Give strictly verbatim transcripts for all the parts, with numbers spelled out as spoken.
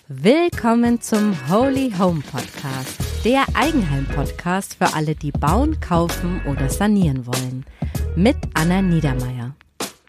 Willkommen zum Holy Home Podcast, der Eigenheim-Podcast für alle, die bauen, kaufen oder sanieren wollen. Mit Anna Niedermeier.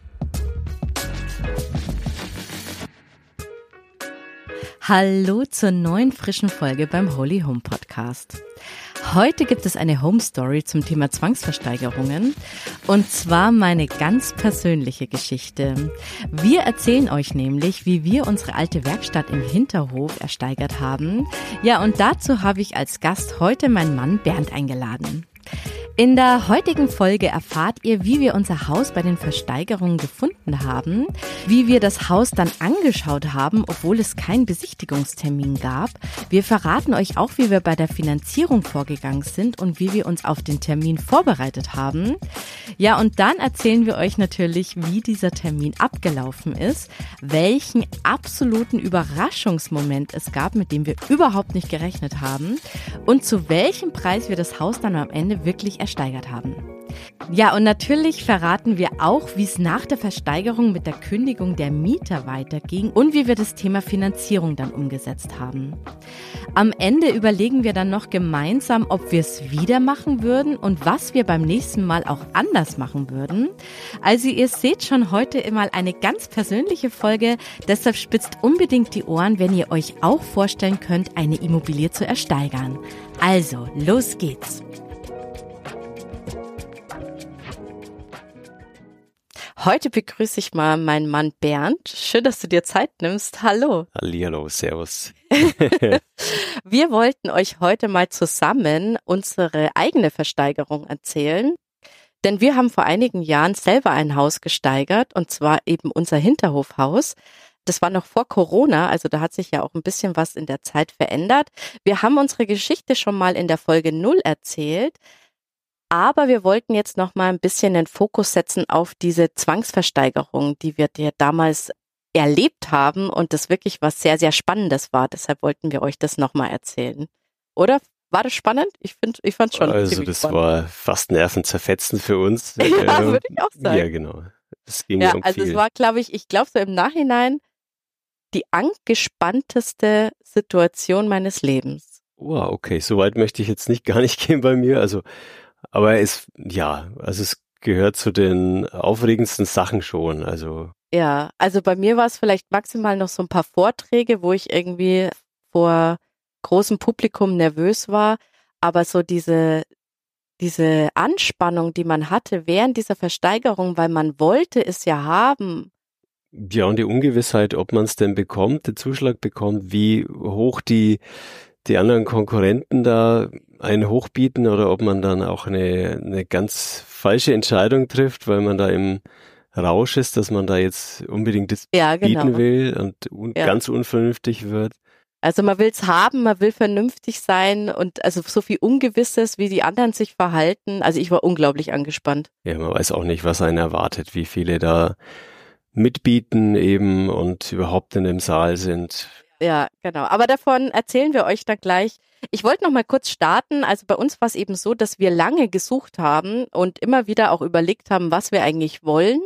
Hallo zur neuen frischen Folge beim Holy Home Podcast. Heute gibt es eine Home Story zum Thema Zwangsversteigerungen und zwar meine ganz persönliche Geschichte. Wir erzählen euch nämlich, wie wir unsere alte Werkstatt im Hinterhof ersteigert haben. Ja, und dazu habe ich als Gast heute meinen Mann Bernd eingeladen. In der heutigen Folge erfahrt ihr, wie wir unser Haus bei den Versteigerungen gefunden haben, wie wir das Haus dann angeschaut haben, obwohl es keinen Besichtigungstermin gab. Wir verraten euch auch, wie wir bei der Finanzierung vorgegangen sind und wie wir uns auf den Termin vorbereitet haben. Ja, und dann erzählen wir euch natürlich, wie dieser Termin abgelaufen ist, welchen absoluten Überraschungsmoment es gab, mit dem wir überhaupt nicht gerechnet haben und zu welchem Preis wir das Haus dann am Ende wirklich ersteigert haben. Ja, und natürlich verraten wir auch, wie es nach der Versteigerung mit der Kündigung der Mieter weiterging und wie wir das Thema Finanzierung dann umgesetzt haben. Am Ende überlegen wir dann noch gemeinsam, ob wir es wieder machen würden und was wir beim nächsten Mal auch anders machen würden. Also ihr seht schon heute mal eine ganz persönliche Folge, deshalb spitzt unbedingt die Ohren, wenn ihr euch auch vorstellen könnt, eine Immobilie zu ersteigern. Also, los geht's! Heute begrüße ich mal meinen Mann Bernd. Schön, dass du dir Zeit nimmst. Hallo. Hallihallo, servus. Wir wollten euch heute mal zusammen unsere eigene Versteigerung erzählen. Denn wir haben vor einigen Jahren selber ein Haus gesteigert, und zwar eben unser Hinterhofhaus. Das war noch vor Corona, also da hat sich ja auch ein bisschen was in der Zeit verändert. Wir haben unsere Geschichte schon mal in der Folge null erzählt. Aber wir wollten jetzt noch mal ein bisschen den Fokus setzen auf diese Zwangsversteigerung, die wir dir damals erlebt haben und das wirklich was sehr, sehr Spannendes war. Deshalb wollten wir euch das noch mal erzählen. Oder? War das spannend? Ich finde, ich fand es schon Also das spannend. War fast nervenzerfetzend für uns. Ja, äh, würde ich auch sagen. Ja, genau. Es ging ja, um also viel. es war, glaube ich, ich glaube so im Nachhinein die angespannteste Situation meines Lebens. Wow, okay, so weit möchte ich jetzt nicht gar nicht gehen bei mir. Also Aber es, ja, also es gehört zu den aufregendsten Sachen schon, also. Ja, also bei mir war es vielleicht maximal noch so ein paar Vorträge, wo ich irgendwie vor großem Publikum nervös war, aber so diese, diese Anspannung, die man hatte während dieser Versteigerung, weil man wollte es ja haben. Ja, und die Ungewissheit, ob man es denn bekommt, den Zuschlag bekommt, wie hoch die die anderen Konkurrenten da einen hochbieten oder ob man dann auch eine, eine ganz falsche Entscheidung trifft, weil man da im Rausch ist, dass man da jetzt unbedingt das ja, genau. bieten will und un- ja. ganz unvernünftig wird. Also man will es haben, man will vernünftig sein und also so viel Ungewisses, wie die anderen sich verhalten. Also ich war unglaublich angespannt. Ja, man weiß auch nicht, was einen erwartet, wie viele da mitbieten eben und überhaupt in dem Saal sind. Ja, genau. Aber davon erzählen wir euch dann gleich. Ich wollte noch mal kurz starten. Also bei uns war es eben so, dass wir lange gesucht haben und immer wieder auch überlegt haben, was wir eigentlich wollen.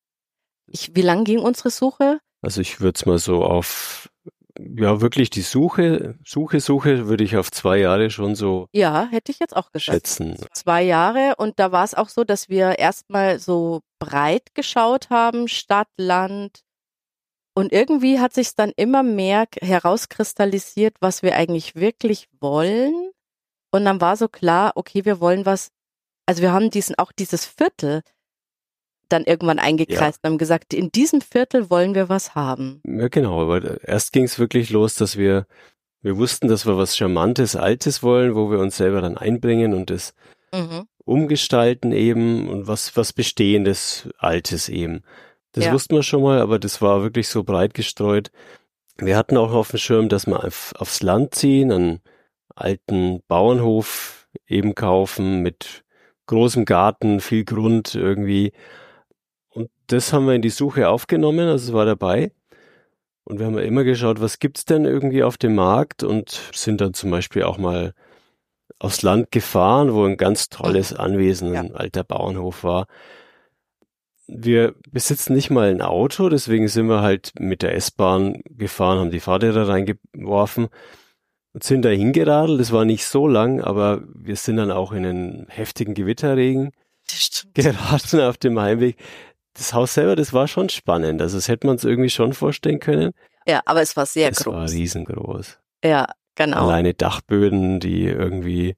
Ich, wie lang ging unsere Suche? Also ich würde es mal so auf, ja wirklich die Suche, Suche, Suche würde ich auf zwei Jahre schon so ja, hätte ich jetzt auch gesagt. schätzen. Zwei Jahre und da war es auch so, dass wir erstmal so breit geschaut haben, Stadt, Land. Und irgendwie hat sich dann immer mehr herauskristallisiert, was wir eigentlich wirklich wollen. Und dann war so klar, okay, wir wollen was, also wir haben diesen auch dieses Viertel dann irgendwann eingekreist ja. und haben gesagt, in diesem Viertel wollen wir was haben. Ja, genau, aber erst ging es wirklich los, dass wir, wir wussten, dass wir was Charmantes, Altes wollen, wo wir uns selber dann einbringen und das mhm. umgestalten eben und was, was Bestehendes, Altes eben. Das ja. wussten wir schon mal, aber das war wirklich so breit gestreut. Wir hatten auch auf dem Schirm, dass wir auf, aufs Land ziehen, einen alten Bauernhof eben kaufen mit großem Garten, viel Grund irgendwie. Und das haben wir in die Suche aufgenommen, also es war dabei. Und wir haben ja immer geschaut, was gibt's denn irgendwie auf dem Markt und sind dann zum Beispiel auch mal aufs Land gefahren, wo ein ganz tolles Anwesen, ja. ein alter Bauernhof war. wir besitzen nicht mal ein Auto, deswegen sind wir halt mit der S-Bahn gefahren, haben die Fahrräder reingeworfen und sind da hingeradelt. Das war nicht so lang, aber wir sind dann auch in einen heftigen Gewitterregen geraten auf dem Heimweg. Das Haus selber, das war schon spannend. Also das hätte man uns irgendwie schon vorstellen können. Ja, aber es war sehr es groß. Es war riesengroß. Ja, genau. Alleine Dachböden, die irgendwie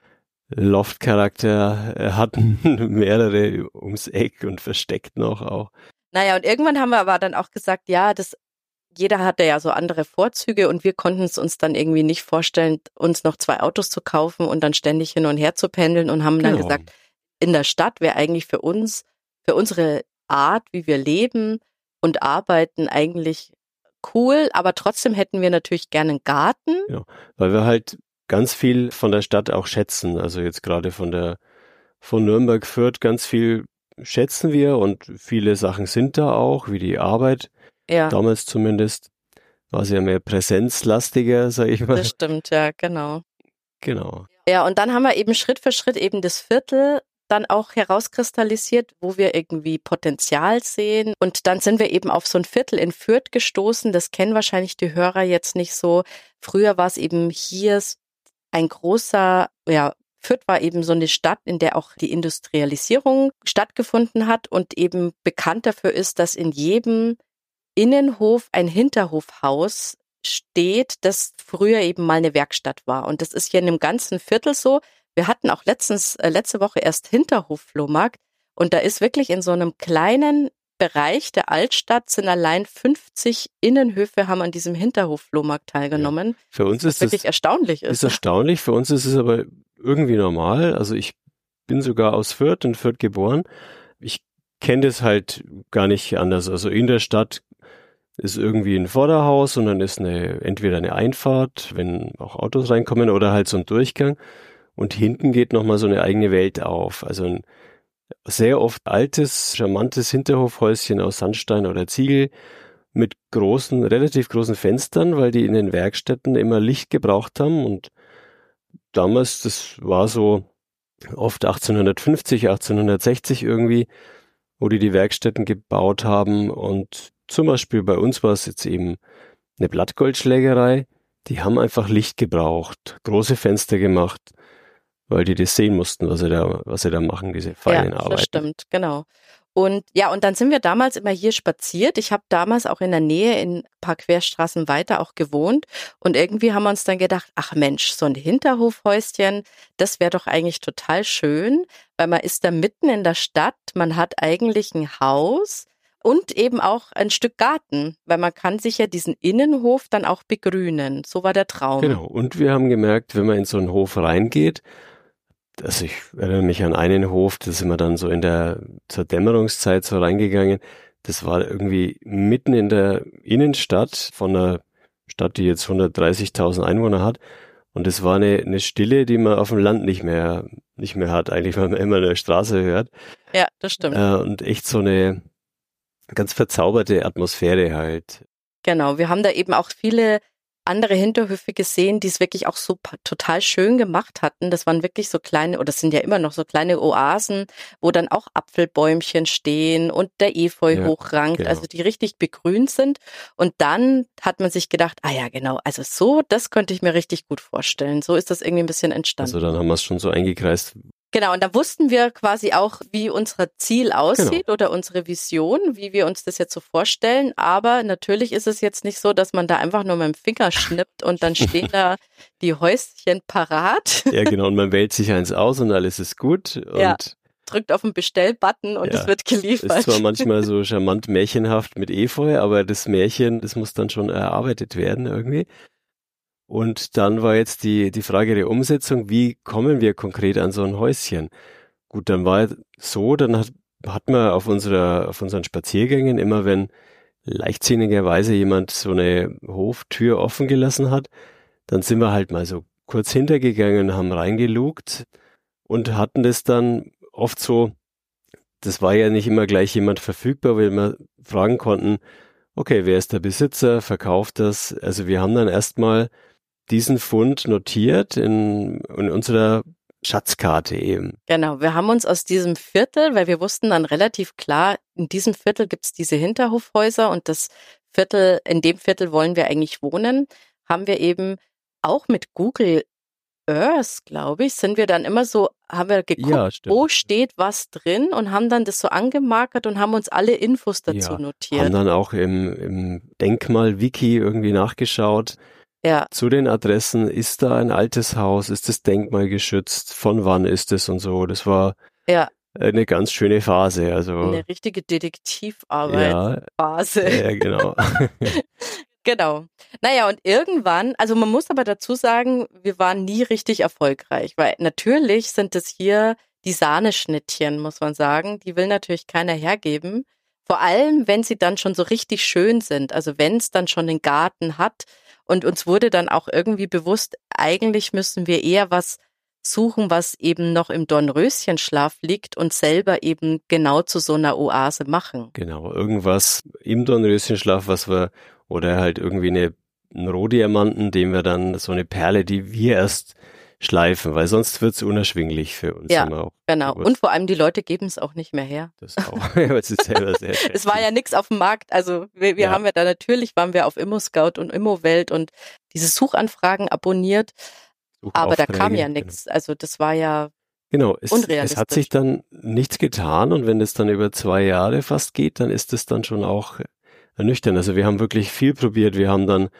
Loft-Charakter hatten, mehrere ums Eck und versteckt noch auch. Naja, und irgendwann haben wir aber dann auch gesagt, ja, das jeder hatte ja so andere Vorzüge und wir konnten es uns dann irgendwie nicht vorstellen, uns noch zwei Autos zu kaufen und dann ständig hin und her zu pendeln und haben genau. dann gesagt, in der Stadt wäre eigentlich für uns, für unsere Art, wie wir leben und arbeiten, eigentlich cool, aber trotzdem hätten wir natürlich gerne einen Garten. Ja, weil wir halt ganz viel von der Stadt auch schätzen. Also jetzt gerade von der von Nürnberg Fürth ganz viel schätzen wir und viele Sachen sind da auch, wie die Arbeit. Ja. Damals zumindest war sie ja mehr präsenzlastiger, sage ich mal. Das stimmt, ja, genau. Genau. Ja, und dann haben wir eben Schritt für Schritt eben das Viertel dann auch herauskristallisiert, wo wir irgendwie Potenzial sehen. Und dann sind wir eben auf so ein Viertel in Fürth gestoßen. Das kennen wahrscheinlich die Hörer jetzt nicht so. Früher war es eben hier ein großer, ja, Fürth war eben so eine Stadt, in der auch die Industrialisierung stattgefunden hat und eben bekannt dafür ist, dass in jedem Innenhof ein Hinterhofhaus steht, das früher eben mal eine Werkstatt war. Und das ist hier in dem ganzen Viertel so. Wir hatten auch letztens, äh, letzte Woche erst Hinterhof-Flohmarkt und da ist wirklich in so einem kleinen Bereich der Altstadt sind allein fünfzig Innenhöfe haben an diesem Hinterhof-Flohmarkt teilgenommen. Ja. Für uns ist das wirklich das erstaunlich ist. Ist erstaunlich. Für uns ist es aber irgendwie normal. Also ich bin sogar aus Fürth, in Fürth geboren. Ich kenne das halt gar nicht anders. Also in der Stadt ist irgendwie ein Vorderhaus und dann ist eine entweder eine Einfahrt, wenn auch Autos reinkommen, oder halt so ein Durchgang. Und hinten geht nochmal so eine eigene Welt auf. Also ein sehr oft altes, charmantes Hinterhofhäuschen aus Sandstein oder Ziegel mit großen, relativ großen Fenstern, weil die in den Werkstätten immer Licht gebraucht haben. Und damals, das war so oft achtzehnhundertfünfzig, achtzehnhundertsechzig irgendwie, wo die die Werkstätten gebaut haben. Und zum Beispiel bei uns war es jetzt eben eine Blattgoldschlägerei. Die haben einfach Licht gebraucht, große Fenster gemacht, weil die das sehen mussten, was sie da, was sie da machen, diese feinen ja, Arbeiten. Das stimmt, genau. Und ja, und dann sind wir damals immer hier spaziert. Ich habe damals auch in der Nähe in ein paar Querstraßen weiter auch gewohnt. Und irgendwie haben wir uns dann gedacht, ach Mensch, so ein Hinterhofhäuschen, das wäre doch eigentlich total schön, weil man ist da mitten in der Stadt, man hat eigentlich ein Haus und eben auch ein Stück Garten, weil man kann sich ja diesen Innenhof dann auch begrünen. So war der Traum. Genau, und wir haben gemerkt, wenn man in so einen Hof reingeht, also ich erinnere mich an einen Hof, da sind wir dann so in der, zur Dämmerungszeit so reingegangen. Das war irgendwie mitten in der Innenstadt von einer Stadt, die jetzt hundertdreißigtausend Einwohner hat. Und es war eine, eine Stille, die man auf dem Land nicht mehr, nicht mehr hat, eigentlich, weil man immer eine Straße hört. Ja, das stimmt. Äh, und echt so eine ganz verzauberte Atmosphäre halt. Genau, wir haben da eben auch viele andere Hinterhöfe gesehen, die es wirklich auch so total schön gemacht hatten. Das waren wirklich so kleine, oder das sind ja immer noch so kleine Oasen, wo dann auch Apfelbäumchen stehen und der Efeu ja, hochrankt, genau. Also die richtig begrünt sind. Und dann hat man sich gedacht, ah ja, genau, also so, das könnte ich mir richtig gut vorstellen. So ist das irgendwie ein bisschen entstanden. Also dann haben wir es schon so eingekreist. Genau, und da wussten wir quasi auch, wie unser Ziel aussieht genau. Oder unsere Vision, wie wir uns das jetzt so vorstellen. Aber natürlich ist es jetzt nicht so, dass man da einfach nur mit dem Finger schnippt und dann stehen da die Häuschen parat. Ja, genau, und man wählt sich eins aus und alles ist gut. Und ja, drückt auf den Bestellbutton und ja, es wird geliefert. Ist zwar manchmal so charmant märchenhaft mit Efeu, aber das Märchen, das muss dann schon erarbeitet werden irgendwie. Und dann war jetzt die, die Frage der Umsetzung, wie kommen wir konkret an so ein Häuschen? Gut, dann war so, dann hat, hat man auf unserer, auf unseren Spaziergängen immer, wenn leichtsinnigerweise jemand so eine Hoftür offen gelassen hat, dann sind wir halt mal so kurz hintergegangen, haben reingelugt und hatten das dann oft so, das war ja nicht immer gleich jemand verfügbar, weil wir fragen konnten, okay, wer ist der Besitzer, verkauft das? Also wir haben dann erstmal diesen Fund notiert in, in unserer Schatzkarte eben. Genau, wir haben uns aus diesem Viertel, weil wir wussten dann relativ klar, in diesem Viertel gibt's diese Hinterhofhäuser und das Viertel, in dem Viertel wollen wir eigentlich wohnen, haben wir eben auch mit Google Earth, glaube ich, sind wir dann immer so, haben wir geguckt, Ja, stimmt. wo steht was drin und haben dann das so angemarkert und haben uns alle Infos dazu Ja, notiert. haben dann auch im, im Denkmal-Wiki irgendwie nachgeschaut. Ja, Zu den Adressen, ist da ein altes Haus, ist das Denkmal geschützt, von wann ist es und so. Das war ja, eine ganz schöne Phase. Also eine richtige ja, Detektivarbeitsphase. ja, genau. Genau. Naja, und irgendwann, also man muss aber dazu sagen, wir waren nie richtig erfolgreich, weil natürlich sind es hier die Sahneschnittchen, muss man sagen. Die will natürlich keiner hergeben. Vor allem, wenn sie dann schon so richtig schön sind, also wenn es dann schon einen Garten hat. Und uns wurde dann auch irgendwie bewusst, eigentlich müssen wir eher was suchen, was eben noch im Dornröschenschlaf liegt und selber eben genau zu so einer Oase machen. Genau, irgendwas im Dornröschenschlaf, was wir, oder halt irgendwie eine, einen Rohdiamanten, den wir dann, so eine Perle, die wir erst schleifen, weil sonst wird's unerschwinglich für uns. Ja, haben wir auch genau. gewusst. Und vor allem die Leute geben es auch nicht mehr her. Das auch, weil es ist selber sehr schätzlich. Es war ja nichts auf dem Markt. Also wir, wir Ja. haben ja da natürlich, waren wir auf ImmoScout und Immowelt und diese Suchanfragen abonniert, aber da kam ja Suchaufträge, nichts. Also das war ja, Genau, es, es unrealistisch. hat sich dann nichts getan und wenn es dann über zwei Jahre fast geht, dann ist es dann schon auch ernüchternd. Also wir haben wirklich viel probiert. Wir haben dann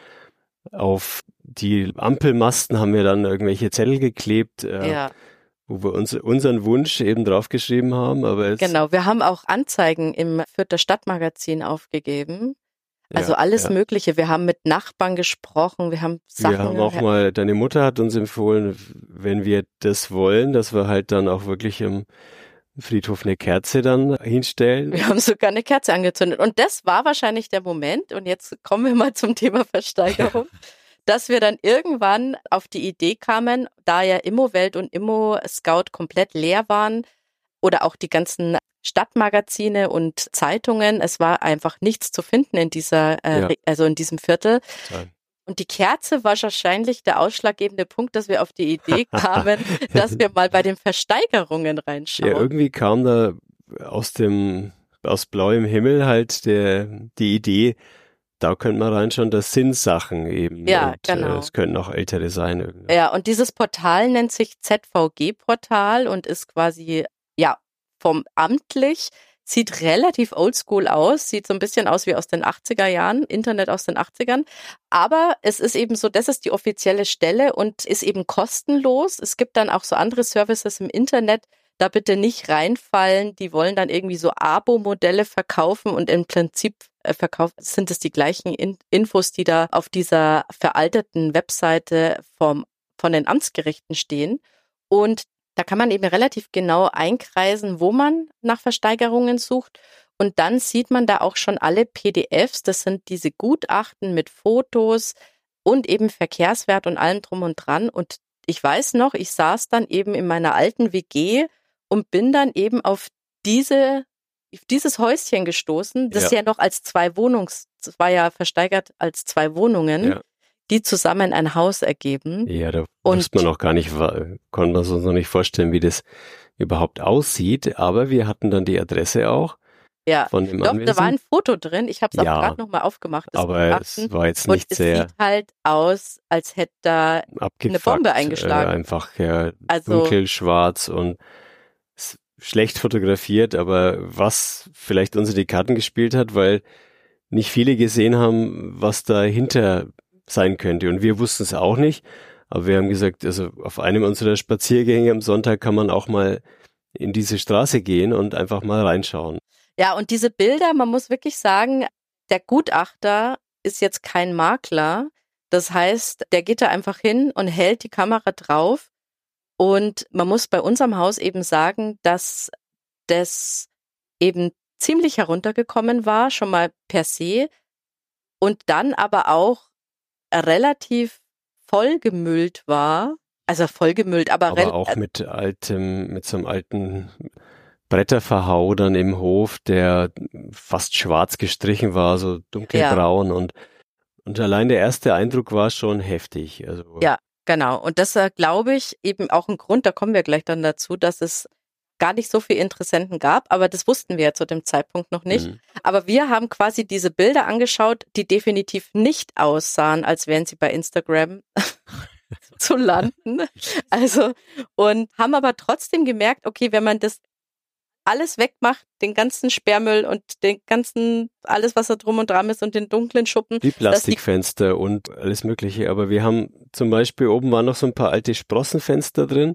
auf die Ampelmasten haben wir dann irgendwelche Zettel geklebt, äh, ja, wo wir uns, unseren Wunsch eben draufgeschrieben haben. Aber jetzt, genau. Wir haben auch Anzeigen im Fürther Stadtmagazin aufgegeben. Also ja, alles ja. Mögliche. Wir haben mit Nachbarn gesprochen, wir haben Sachen. Wir haben auch mal, deine Mutter hat uns empfohlen, wenn wir das wollen, dass wir halt dann auch wirklich im Friedhof eine Kerze dann hinstellen. Wir haben sogar eine Kerze angezündet. Und das war wahrscheinlich der Moment, und jetzt kommen wir mal zum Thema Versteigerung, dass wir dann irgendwann auf die Idee kamen, da ja Immowelt und ImmoScout komplett leer waren oder auch die ganzen Stadtmagazine und Zeitungen, es war einfach nichts zu finden in dieser, äh, Ja. also in diesem Viertel. Total. Und die Kerze war wahrscheinlich der ausschlaggebende Punkt, dass wir auf die Idee kamen, dass wir mal bei den Versteigerungen reinschauen. Ja, irgendwie kam da aus dem, aus blauem Himmel halt der, die Idee, da könnte man reinschauen, das sind Sachen eben. Ja, und, genau. Äh, es könnten auch ältere sein. Irgendwie. Ja, und dieses Portal nennt sich Z V G-Portal und ist quasi, ja, vom amtlich, sieht relativ oldschool aus, sieht so ein bisschen aus wie aus den achtziger Jahren, Internet aus den achtzigern. Aber es ist eben so, das ist die offizielle Stelle und ist eben kostenlos. Es gibt dann auch so andere Services im Internet, da bitte nicht reinfallen. Die wollen dann irgendwie so Abo-Modelle verkaufen und im Prinzip äh, verkaufen, sind es die gleichen In- Infos, die da auf dieser veralteten Webseite vom, von den Amtsgerichten stehen. Und da kann man eben relativ genau einkreisen, wo man nach Versteigerungen sucht. Und dann sieht man da auch schon alle P D Fs. Das sind diese Gutachten mit Fotos und eben Verkehrswert und allem drum und dran. Und ich weiß noch, ich saß dann eben in meiner alten W G und bin dann eben auf diese, auf dieses Häuschen gestoßen, das ja, ja noch als zwei Wohnungs, das war ja versteigert als zwei Wohnungen. Ja. Die zusammen ein Haus ergeben. Ja, da wusste man noch gar nicht, konnten wir uns noch nicht vorstellen, wie das überhaupt aussieht, aber wir hatten dann die Adresse auch. Ja, von dem doch, Anwesen. Da war ein Foto drin, ich habe es ja, auch gerade nochmal aufgemacht. Aber Gutachten. Es war jetzt nicht und sehr... es sieht halt aus, als hätte da eine Bombe eingeschlagen. Äh, einfach ja, also, dunkel, schwarz und schlecht fotografiert, aber was vielleicht uns in die Karten gespielt hat, weil nicht viele gesehen haben, was dahinter sein könnte. Und wir wussten es auch nicht, aber wir haben gesagt, also auf einem unserer Spaziergänge am Sonntag kann man auch mal in diese Straße gehen und einfach mal reinschauen. Ja, und diese Bilder, man muss wirklich sagen, der Gutachter ist jetzt kein Makler. Das heißt, der geht da einfach hin und hält die Kamera drauf. Und man muss bei unserem Haus eben sagen, dass das eben ziemlich heruntergekommen war, schon mal per se. Und dann aber auch relativ vollgemüllt war, also vollgemüllt, aber, aber auch mit altem, mit so einem alten Bretterverhau dann im Hof, der fast schwarz gestrichen war, so dunkelbraun ja. und und allein der erste Eindruck war schon heftig. Also ja, Genau. Und das war, glaube ich, eben auch ein Grund, da kommen wir gleich dann dazu, dass es gar nicht so viele Interessenten gab, aber das wussten wir ja zu dem Zeitpunkt noch nicht. Mhm. Aber wir haben quasi diese Bilder angeschaut, die definitiv nicht aussahen, als wären sie bei Instagram zu landen. Also, und haben aber trotzdem gemerkt, okay, wenn man das alles wegmacht, den ganzen Sperrmüll und den ganzen, alles, was da drum und dran ist und den dunklen Schuppen. Die Plastikfenster die, und alles Mögliche. Aber wir haben zum Beispiel, oben waren noch so ein paar alte Sprossenfenster drin.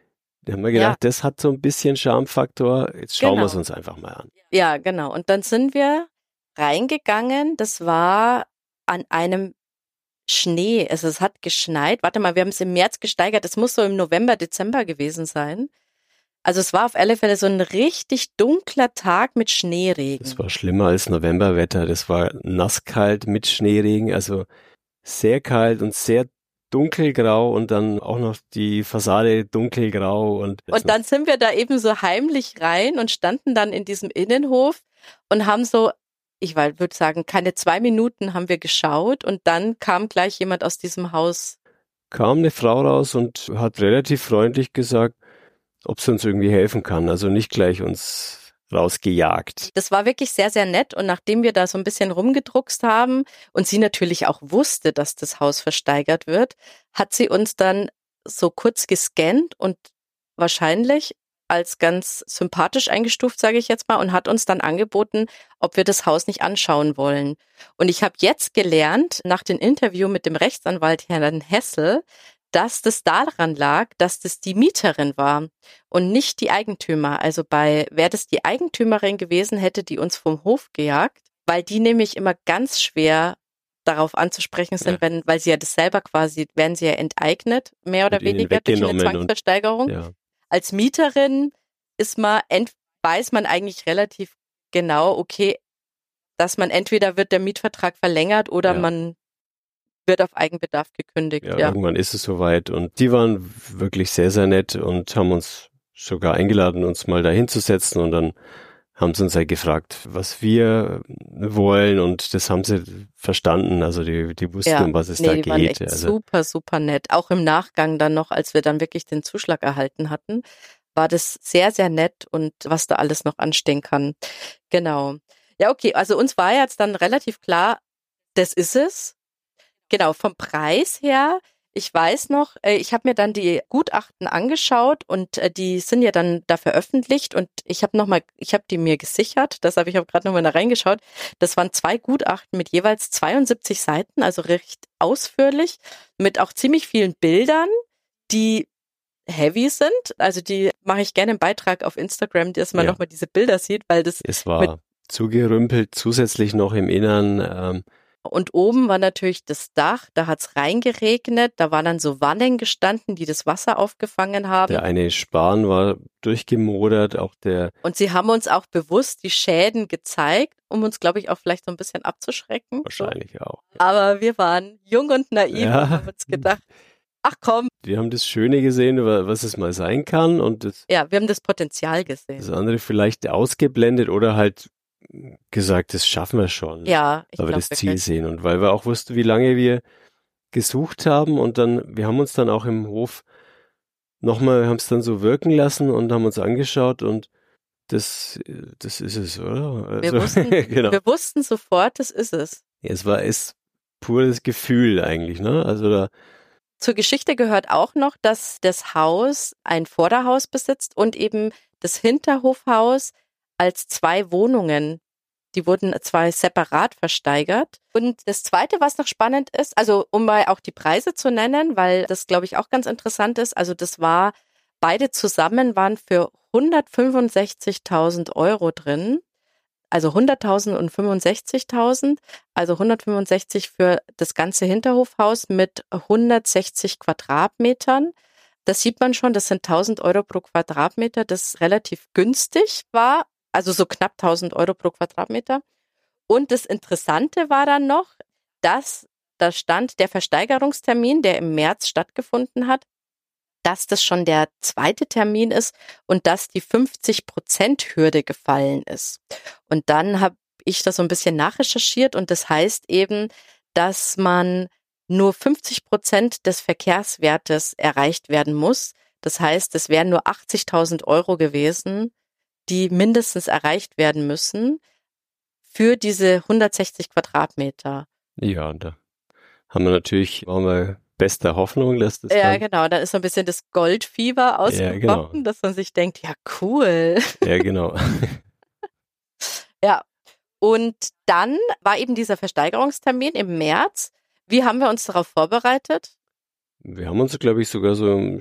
Da haben wir gedacht, ja. das hat so ein bisschen Charmfaktor. Jetzt schauen genau. wir es uns einfach mal an. Ja, genau. Und dann sind wir reingegangen. Das war an einem Schnee. Also es hat geschneit. Warte mal, wir haben es im März gesteigert. Es muss so im November, Dezember gewesen sein. Also es war auf alle Fälle so ein richtig dunkler Tag mit Schneeregen. Das war schlimmer als Novemberwetter. Das war nasskalt mit Schneeregen. Also sehr kalt und sehr dunkelgrau und dann auch noch die Fassade dunkelgrau. Und, und dann sind wir da eben so heimlich rein und standen dann in diesem Innenhof und haben so, ich würde sagen, keine zwei Minuten haben wir geschaut und dann kam gleich jemand aus diesem Haus. Kam eine Frau raus und hat relativ freundlich gesagt, ob sie uns irgendwie helfen kann. Also nicht gleich uns rausgejagt. Das war wirklich sehr, sehr nett und nachdem wir da so ein bisschen rumgedruckst haben und sie natürlich auch wusste, dass das Haus versteigert wird, hat sie uns dann so kurz gescannt und wahrscheinlich als ganz sympathisch eingestuft, sage ich jetzt mal, und hat uns dann angeboten, ob wir das Haus nicht anschauen wollen. Und ich habe jetzt gelernt, nach dem Interview mit dem Rechtsanwalt Herrn Hessel, dass das daran lag, dass das die Mieterin war und nicht die Eigentümer. Also bei, wäre das die Eigentümerin gewesen, hätte die uns vom Hof gejagt, weil die nämlich immer ganz schwer darauf anzusprechen sind, ja. wenn, weil sie ja das selber quasi, werden sie ja enteignet, mehr oder weniger durch eine Zwangsversteigerung. Ja. Als Mieterin ist man, ent, weiß man eigentlich relativ genau, okay, dass man entweder wird der Mietvertrag verlängert oder ja. man wird auf Eigenbedarf gekündigt. Ja, ja, irgendwann ist es soweit und die waren wirklich sehr, sehr nett und haben uns sogar eingeladen, uns mal da hinzusetzen und dann haben sie uns halt gefragt, was wir wollen und das haben sie verstanden, also die, die wussten, ja, um was es nee, da die geht. Waren echt also super, super nett. Auch im Nachgang dann noch, als wir dann wirklich den Zuschlag erhalten hatten, war das sehr, sehr nett und was da alles noch anstehen kann. Genau. Ja, okay, also uns war jetzt dann relativ klar, das ist es. Genau, vom Preis her, ich weiß noch, ich habe mir dann die Gutachten angeschaut und die sind ja dann da veröffentlicht und ich habe nochmal, ich habe die mir gesichert, deshalb ich habe gerade nochmal da reingeschaut. Das waren zwei Gutachten mit jeweils zweiundsiebzig Seiten, also recht ausführlich, mit auch ziemlich vielen Bildern, die heavy sind. Also die mache ich gerne im Beitrag auf Instagram, dass man ja. nochmal diese Bilder sieht, weil das... Es war zugerümpelt, zusätzlich noch im Innern... Ähm Und oben war natürlich das Dach, da hat's reingeregnet, da waren dann so Wannen gestanden, die das Wasser aufgefangen haben. Der eine Span war durchgemodert, auch der... Und sie haben uns auch bewusst die Schäden gezeigt, um uns, glaube ich, auch vielleicht so ein bisschen abzuschrecken. Wahrscheinlich auch. Aber wir waren jung und naiv ja. und haben uns gedacht, ach komm. Wir haben das Schöne gesehen, was es mal sein kann. Und das, ja, wir haben das Potenzial gesehen. Das andere vielleicht ausgeblendet oder halt gesagt, das schaffen wir schon. Ja, ich weil wir glaub, das Ziel wirklich. Sehen und weil wir auch wussten, wie lange wir gesucht haben und dann, wir haben uns dann auch im Hof nochmal, haben es dann so wirken lassen und haben uns angeschaut und das, das ist es, oder? Also, wir, wussten, genau. wir wussten sofort, das ist es. Ja, es war es pures Gefühl eigentlich, ne? Also da. Zur Geschichte gehört auch noch, dass das Haus ein Vorderhaus besitzt und eben das Hinterhofhaus als zwei Wohnungen. Die wurden zwei separat versteigert. Und das Zweite, was noch spannend ist, also um mal auch die Preise zu nennen, weil das, glaube ich, auch ganz interessant ist, also das war, beide zusammen waren für hundertfünfundsechzigtausend Euro drin, also hunderttausend und fünfundsechzigtausend, also hundertfünfundsechzig für das ganze Hinterhofhaus mit hundertsechzig Quadratmetern. Das sieht man schon, das sind tausend Euro pro Quadratmeter, das relativ günstig war. Also so knapp tausend Euro pro Quadratmeter. Und das Interessante war dann noch, dass da stand der Versteigerungstermin, der im März stattgefunden hat, dass das schon der zweite Termin ist und dass die fünfzig Prozent Hürde gefallen ist. Und dann habe ich das so ein bisschen nachrecherchiert und das heißt eben, dass man nur fünfzig Prozent des Verkehrswertes erreicht werden muss. Das heißt, es wären nur achtzigtausend Euro gewesen, die mindestens erreicht werden müssen für diese hundertsechzig Quadratmeter. Ja, und da haben wir natürlich, waren wir bester Hoffnung, dass das Ja, dann, genau, dann ist so ein bisschen das Goldfieber ausgebrochen, ja, genau, dass man sich denkt, ja cool. Ja, genau. Ja, und dann war eben dieser Versteigerungstermin im März. Wie haben wir uns darauf vorbereitet? Wir haben uns, glaube ich, sogar so ein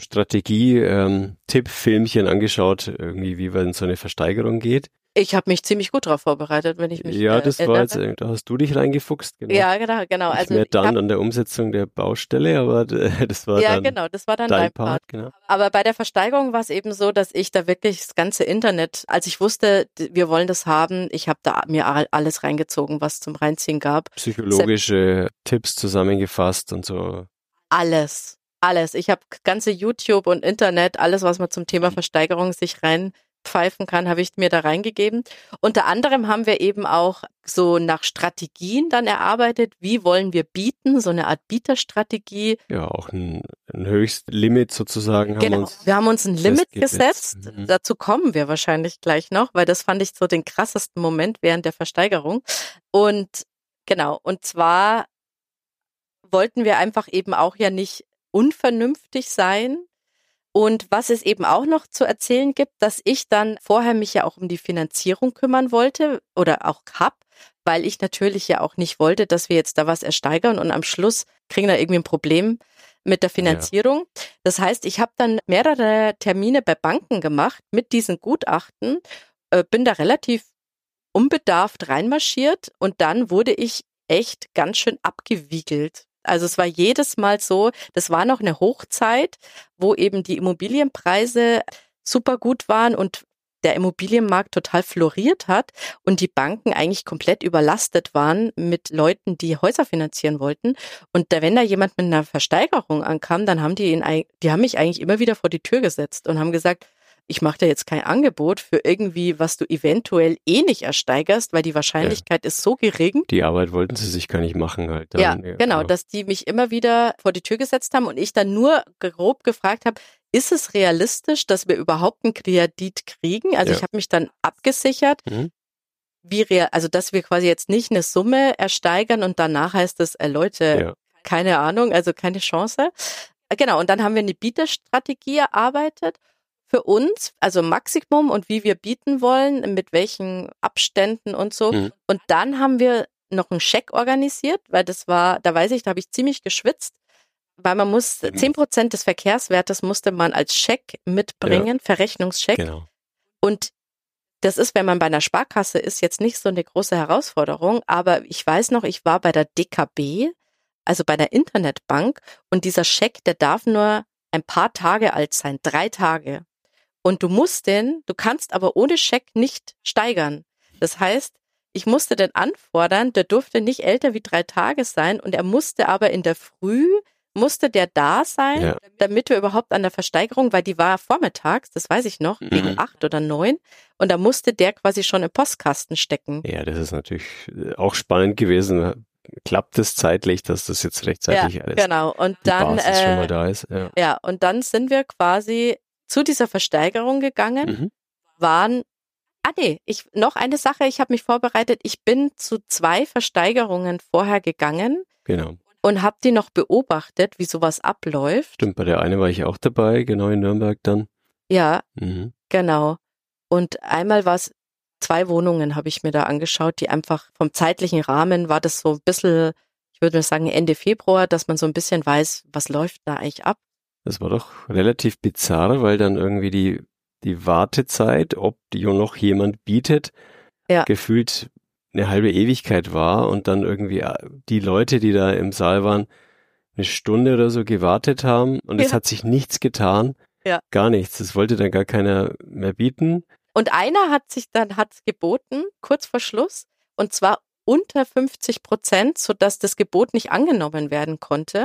Strategie-Tipp-Filmchen angeschaut, irgendwie, wie man in so eine Versteigerung geht. Ich habe mich ziemlich gut darauf vorbereitet, wenn ich mich Ja, das äh, war jetzt, da hast du dich reingefuchst, genau. Ja, genau, genau. Nicht also mehr dann hab, an der Umsetzung der Baustelle, aber das war ja, dann genau, das war dann dein dein Part. Part. Genau. Aber bei der Versteigerung war es eben so, dass ich da wirklich das ganze Internet, als ich wusste, wir wollen das haben, ich habe da mir alles reingezogen, was zum Reinziehen gab. Psychologische Selbst- Tipps zusammengefasst und so. Alles, alles. Ich habe ganze YouTube und Internet, alles, was man zum Thema Versteigerung sich rein pfeifen kann, habe ich mir da reingegeben. Unter anderem haben wir eben auch so nach Strategien dann erarbeitet, wie wollen wir bieten, so eine Art Bieterstrategie. Ja, auch ein, ein Höchstlimit sozusagen. Genau, haben uns wir haben uns ein Limit gesetzt, mhm. dazu kommen wir wahrscheinlich gleich noch, weil das fand ich so den krassesten Moment während der Versteigerung. Und genau, und zwar wollten wir einfach eben auch ja nicht unvernünftig sein. Und was es eben auch noch zu erzählen gibt, dass ich dann vorher mich ja auch um die Finanzierung kümmern wollte oder auch hab, weil ich natürlich ja auch nicht wollte, dass wir jetzt da was ersteigern und am Schluss kriegen wir irgendwie ein Problem mit der Finanzierung. Ja. Das heißt, ich habe dann mehrere Termine bei Banken gemacht mit diesen Gutachten, äh, bin da relativ unbedarft reinmarschiert und dann wurde ich echt ganz schön abgewiegelt. Also es war jedes Mal so, das war noch eine Hochzeit, wo eben die Immobilienpreise super gut waren und der Immobilienmarkt total floriert hat und die Banken eigentlich komplett überlastet waren mit Leuten, die Häuser finanzieren wollten. Und da, wenn da jemand mit einer Versteigerung ankam, dann haben die ihn, die haben mich eigentlich immer wieder vor die Tür gesetzt und haben gesagt, ich mache dir jetzt kein Angebot für irgendwie, was du eventuell eh nicht ersteigerst, weil die Wahrscheinlichkeit ja. ist so gering. Die Arbeit wollten sie sich gar nicht machen halt. Dann, ja, ja, genau, genau, dass die mich immer wieder vor die Tür gesetzt haben und ich dann nur grob gefragt habe, ist es realistisch, dass wir überhaupt einen Kredit kriegen? Also ja. ich habe mich dann abgesichert, mhm. wie real, also dass wir quasi jetzt nicht eine Summe ersteigern und danach heißt es, äh, Leute, ja. keine Ahnung, also keine Chance. Genau, und dann haben wir eine Bieterstrategie erarbeitet. Für uns, also Maximum und wie wir bieten wollen, mit welchen Abständen und so. Mhm. Und dann haben wir noch einen Scheck organisiert, weil das war, da weiß ich, da habe ich ziemlich geschwitzt, weil man muss, zehn Prozent des Verkehrswertes musste man als Scheck mitbringen, ja. Verrechnungscheck. Genau. Und das ist, wenn man bei einer Sparkasse ist, jetzt nicht so eine große Herausforderung, aber ich weiß noch, ich war bei der D K B, also bei der Internetbank und dieser Scheck, der darf nur ein paar Tage alt sein, drei Tage. Und du musst den, du kannst aber ohne Scheck nicht steigern. Das heißt, ich musste den anfordern, der durfte nicht älter wie drei Tage sein und er musste aber in der Früh, musste der da sein, ja. damit wir überhaupt an der Versteigerung, weil die war vormittags, das weiß ich noch, mhm. gegen acht oder neun und da musste der quasi schon im Postkasten stecken. Ja, das ist natürlich auch spannend gewesen. Klappt es zeitlich, dass das jetzt rechtzeitig ja, alles genau. Und dann, die Basis äh, schon mal da ist. Ja. ja, und dann sind wir quasi zu dieser Versteigerung gegangen, mhm. waren, ah nee, ich, noch eine Sache, ich habe mich vorbereitet, ich bin zu zwei Versteigerungen vorher gegangen genau. und habe die noch beobachtet, wie sowas abläuft. Stimmt, bei der einen war ich auch dabei, genau in Nürnberg dann. Ja, mhm. genau. Und einmal war es, zwei Wohnungen habe ich mir da angeschaut, die einfach vom zeitlichen Rahmen war das so ein bisschen, ich würde mal sagen Ende Februar, dass man so ein bisschen weiß, was läuft da eigentlich ab. Das war doch relativ bizarr, weil dann irgendwie die, die Wartezeit, ob die noch jemand bietet, ja. gefühlt eine halbe Ewigkeit war und dann irgendwie die Leute, die da im Saal waren, eine Stunde oder so gewartet haben und ja. es hat sich nichts getan. Ja. Gar nichts. Das wollte dann gar keiner mehr bieten. Und einer hat sich dann, hat geboten, kurz vor Schluss, und zwar unter fünfzig Prozent, sodass das Gebot nicht angenommen werden konnte.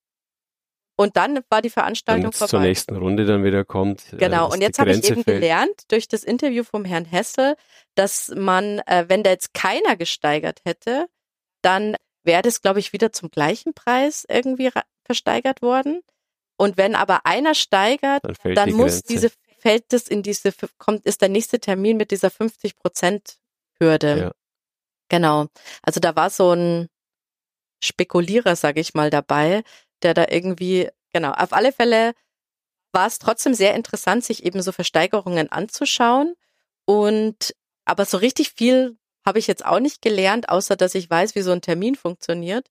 Und dann war die Veranstaltung vorbei. Zur nächsten Runde dann wieder kommt. Genau, und jetzt habe ich eben fällt. gelernt durch das Interview vom Herrn Hessel, dass man, äh, wenn da jetzt keiner gesteigert hätte, dann wäre das, glaube ich, wieder zum gleichen Preis irgendwie ra- versteigert worden. Und wenn aber einer steigert, Dann fällt dann die muss Grenze. diese, fällt das in diese, kommt, ist der nächste Termin mit dieser fünfzig Prozent Hürde. Ja. Genau. Also da war so ein Spekulierer, sage ich mal, dabei, der da irgendwie, genau, auf alle Fälle war es trotzdem sehr interessant, sich eben so Versteigerungen anzuschauen. Und aber so richtig viel habe ich jetzt auch nicht gelernt, außer dass ich weiß, wie so ein Termin funktioniert,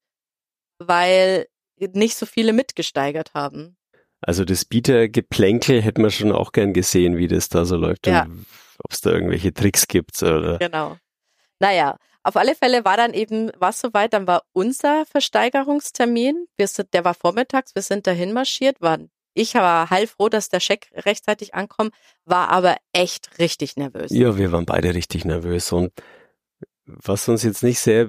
weil nicht so viele mitgesteigert haben. Also das Bietergeplänkel hätten wir schon auch gern gesehen, wie das da so läuft Ja. und ob es da irgendwelche Tricks gibt oder. Genau. Naja, auf alle Fälle war dann eben, war es soweit, dann war unser Versteigerungstermin, wir sind, der war vormittags, wir sind dahin marschiert, waren, ich war heilfroh, dass der Scheck rechtzeitig ankommt, war aber echt richtig nervös. Ja, wir waren beide richtig nervös und was uns jetzt nicht sehr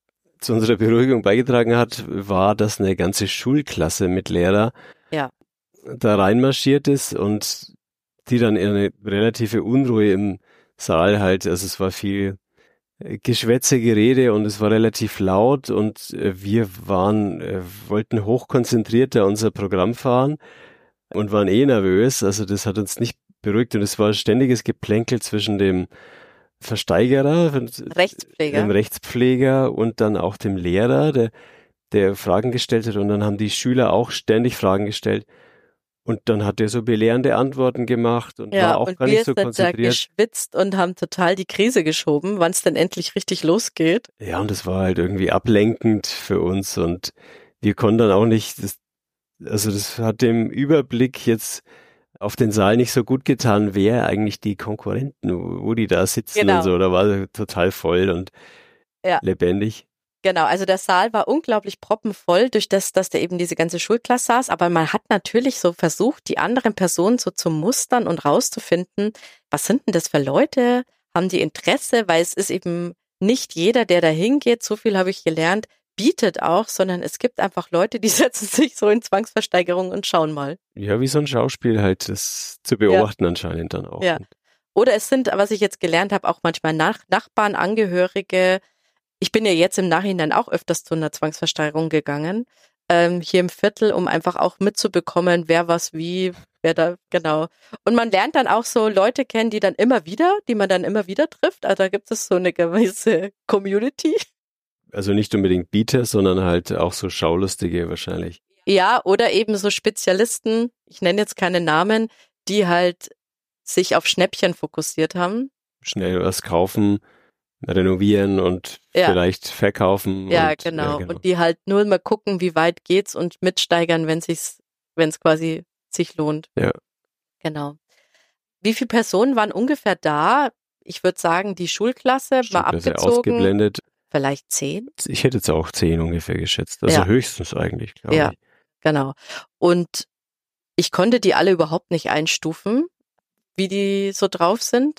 zu unserer Beruhigung beigetragen hat, war, dass eine ganze Schulklasse mit Lehrer Ja. da reinmarschiert ist und die dann eine relative Unruhe im Saal halt, also es war viel Geschwätze, Gerede und es war relativ laut und wir waren, wollten hochkonzentriert da unser Programm fahren und waren eh nervös, also das hat uns nicht beruhigt und es war ständiges Geplänkel zwischen dem Versteigerer, Rechtspfleger. dem Rechtspfleger und dann auch dem Lehrer, der, der Fragen gestellt hat und dann haben die Schüler auch ständig Fragen gestellt und dann hat er so belehrende Antworten gemacht und Ja, war auch und gar wir nicht so sind da konzentriert. geschwitzt und haben total die Krise geschoben, wann es denn endlich richtig losgeht. Ja, und das war halt irgendwie ablenkend für uns und wir konnten dann auch nicht, das, also das hat dem Überblick jetzt auf den Saal nicht so gut getan, wer eigentlich die Konkurrenten, wo, wo die da sitzen Genau. und so, da war total voll und Ja. lebendig. Genau, also der Saal war unglaublich proppenvoll, durch das, dass da eben diese ganze Schulklasse saß, aber man hat natürlich so versucht, die anderen Personen so zu mustern und rauszufinden, was sind denn das für Leute, haben die Interesse, weil es ist eben nicht jeder, der da hingeht, so viel habe ich gelernt, bietet auch, sondern es gibt einfach Leute, die setzen sich so in Zwangsversteigerung und schauen mal. Ja, wie so ein Schauspiel halt, das zu beobachten ja. anscheinend dann auch. Ja. Oder es sind, was ich jetzt gelernt habe, auch manchmal Nach- Nachbarn, Angehörige. Ich bin ja jetzt im Nachhinein auch öfters zu einer Zwangsversteigerung gegangen, ähm, hier im Viertel, um einfach auch mitzubekommen, wer was wie, wer da, genau. Und man lernt dann auch so Leute kennen, die dann immer wieder, die man dann immer wieder trifft. Also da gibt es so eine gewisse Community. Also nicht unbedingt Bieter, sondern halt auch so Schaulustige wahrscheinlich. Ja, oder eben so Spezialisten, ich nenne jetzt keine Namen, die halt sich auf Schnäppchen fokussiert haben. Schnell was kaufen, renovieren und ja. vielleicht verkaufen. Ja, und, genau. ja, genau. Und die halt nur mal gucken, wie weit geht's und mitsteigern, wenn sich's, wenn es quasi sich lohnt. Ja. Genau. Wie viele Personen waren ungefähr da? Ich würde sagen, die Schulklasse, Schulklasse mal abgezogen. Ausgeblendet. Vielleicht zehn? Ich hätte jetzt auch zehn ungefähr geschätzt. Also ja. höchstens eigentlich, glaube ja, ich. Genau. Und ich konnte die alle überhaupt nicht einstufen, wie die so drauf sind.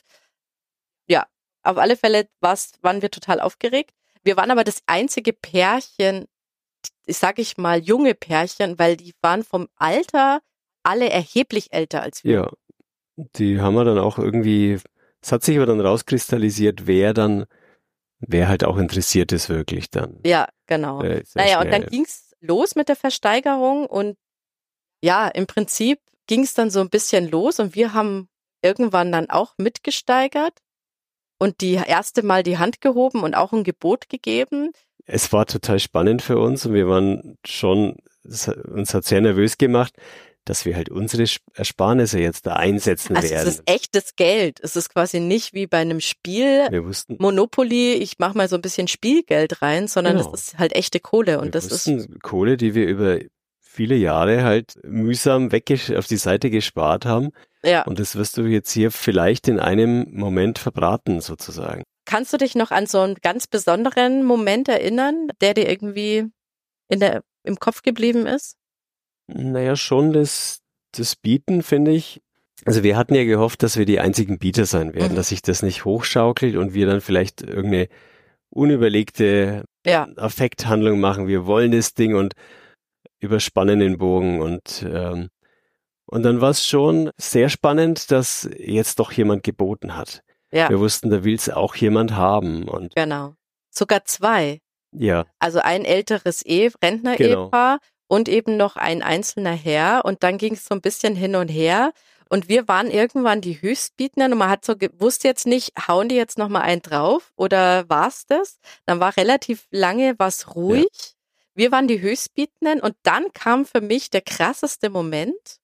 Ja, auf alle Fälle war's, waren wir total aufgeregt. Wir waren aber das einzige Pärchen, ich sag ich mal junge Pärchen, weil die waren vom Alter alle erheblich älter als wir. Ja, die haben wir dann auch irgendwie, es hat sich aber dann rauskristallisiert, wer dann, wer halt auch interessiert ist wirklich dann. Ja, genau. Äh, naja, schnell. und dann ging's los mit der Versteigerung und ja, im Prinzip ging's dann so ein bisschen los und wir haben irgendwann dann auch mitgesteigert und die erste Mal die Hand gehoben und auch ein Gebot gegeben. Es war total spannend für uns und wir waren schon, es, uns hat sehr nervös gemacht, dass wir halt unsere Ersparnisse jetzt da einsetzen also werden. Also es ist echtes Geld. Es ist quasi nicht wie bei einem Spiel, wir wussten, Monopoly, ich mache mal so ein bisschen Spielgeld rein, sondern genau. es ist halt echte Kohle. Und wir das wussten, ist Kohle, die wir über viele Jahre halt mühsam weggesch- auf die Seite gespart haben. Ja. Und das wirst du jetzt hier vielleicht in einem Moment verbraten sozusagen. Kannst du dich noch an so einen ganz besonderen Moment erinnern, der dir irgendwie in der, im Kopf geblieben ist? Naja, schon das, das Bieten, finde ich. Also wir hatten ja gehofft, dass wir die einzigen Bieter sein werden, mhm. dass sich das nicht hochschaukelt und wir dann vielleicht irgendeine unüberlegte ja. Affekthandlung machen. Wir wollen das Ding und überspannen den Bogen und ähm, und dann war es schon sehr spannend, dass jetzt doch jemand geboten hat. Ja. Wir wussten, da will es auch jemand haben. Und genau. Sogar zwei. Ja. Also ein älteres Ehe, Rentner-Ehepaar genau. Und eben noch ein einzelner Herr. Und dann ging es so ein bisschen hin und her. Und wir waren irgendwann die Höchstbietenden und man hat so gewusst jetzt nicht, hauen die jetzt nochmal einen drauf oder war's das? Dann war relativ lange was ruhig. Ja. Wir waren die Höchstbietenden und dann kam für mich der krasseste Moment,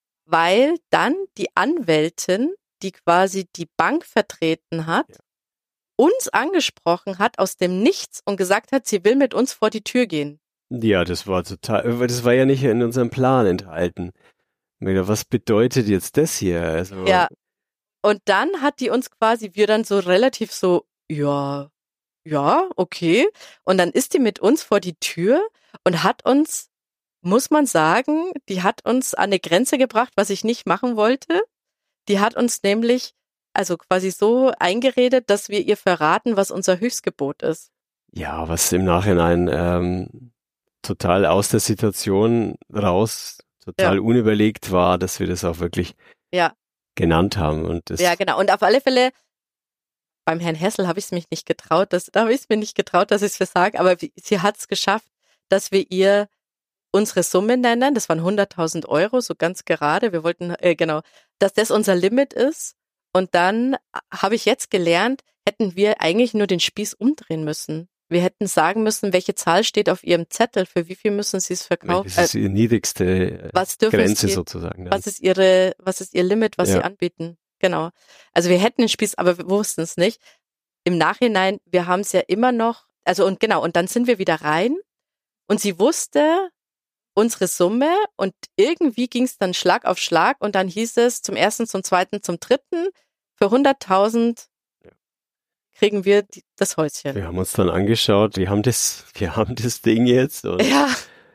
weil dann die Anwältin, die quasi die Bank vertreten hat, ja. uns angesprochen hat aus dem Nichts und gesagt hat, sie will mit uns vor die Tür gehen. Ja, das war total, das war ja nicht in unserem Plan enthalten. Was bedeutet jetzt das hier? Also ja, und dann hat die uns quasi, wir dann so relativ so, ja, ja, okay. Und dann ist die mit uns vor die Tür und hat uns, muss man sagen, die hat uns an eine Grenze gebracht, was ich nicht machen wollte. Die hat uns nämlich also quasi so eingeredet, dass wir ihr verraten, was unser Höchstgebot ist. Ja, was im Nachhinein ähm, total aus der Situation raus, total ja. unüberlegt war, dass wir das auch wirklich ja. genannt haben. Und das ja, genau. Und auf alle Fälle, beim Herrn Hessel habe ich es mich nicht getraut, das, da habe ich es mir nicht getraut, dass ich es versage, aber sie hat es geschafft, dass wir ihr unsere Summe nennen, das waren hunderttausend Euro, so ganz gerade, wir wollten, äh, genau, dass das unser Limit ist. Und dann habe ich jetzt gelernt, hätten wir eigentlich nur den Spieß umdrehen müssen. Wir hätten sagen müssen, welche Zahl steht auf ihrem Zettel, für wie viel müssen sie es verkaufen. Das ist die niedrigste was Grenze sie, sozusagen. Dann. Was ist ihre, was ist ihr Limit, was ja. sie anbieten? Genau. Also wir hätten den Spieß, aber wir wussten es nicht. Im Nachhinein, wir haben es ja immer noch, also und genau, und dann sind wir wieder rein und sie wusste unsere Summe und irgendwie ging es dann Schlag auf Schlag und dann hieß es zum ersten, zum zweiten, zum dritten, für hunderttausend kriegen wir die, das Häuschen. Wir haben uns dann angeschaut, wir haben das, wir haben das Ding jetzt. Und, ja.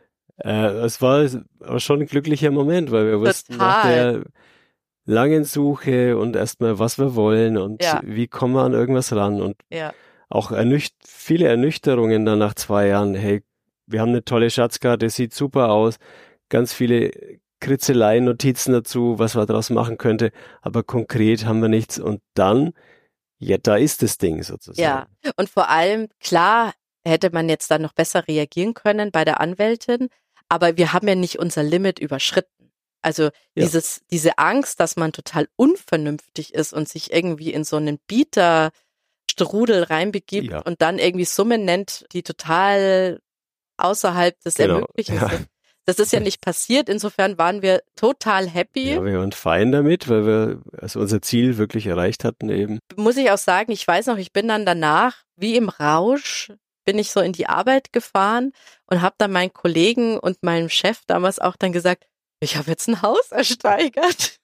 Äh, es war aber schon ein glücklicher Moment, weil wir wussten nach der langen Suche und erstmal, was wir wollen und ja. wie kommen wir an irgendwas ran und ja. auch ernücht- viele Ernüchterungen dann nach zwei Jahren. Hey, wir haben eine tolle Schatzkarte, sieht super aus, ganz viele Kritzeleien, Notizen dazu, was man daraus machen könnte, aber konkret haben wir nichts und dann ja, da ist das Ding sozusagen. Ja, und vor allem, klar, hätte man jetzt dann noch besser reagieren können bei der Anwältin, aber wir haben ja nicht unser Limit überschritten. Also ja. dieses, diese Angst, dass man total unvernünftig ist und sich irgendwie in so einen Bieterstrudel reinbegibt ja. und dann irgendwie Summen nennt, die total außerhalb des genau. Ermöglichen ja. sind. Das ist ja nicht passiert, insofern waren wir total happy. Ja, wir waren fein damit, weil wir also unser Ziel wirklich erreicht hatten eben. Muss ich auch sagen, ich weiß noch, ich bin dann danach, wie im Rausch, bin ich so in die Arbeit gefahren und habe dann meinen Kollegen und meinem Chef damals auch dann gesagt, ich habe jetzt ein Haus ersteigert.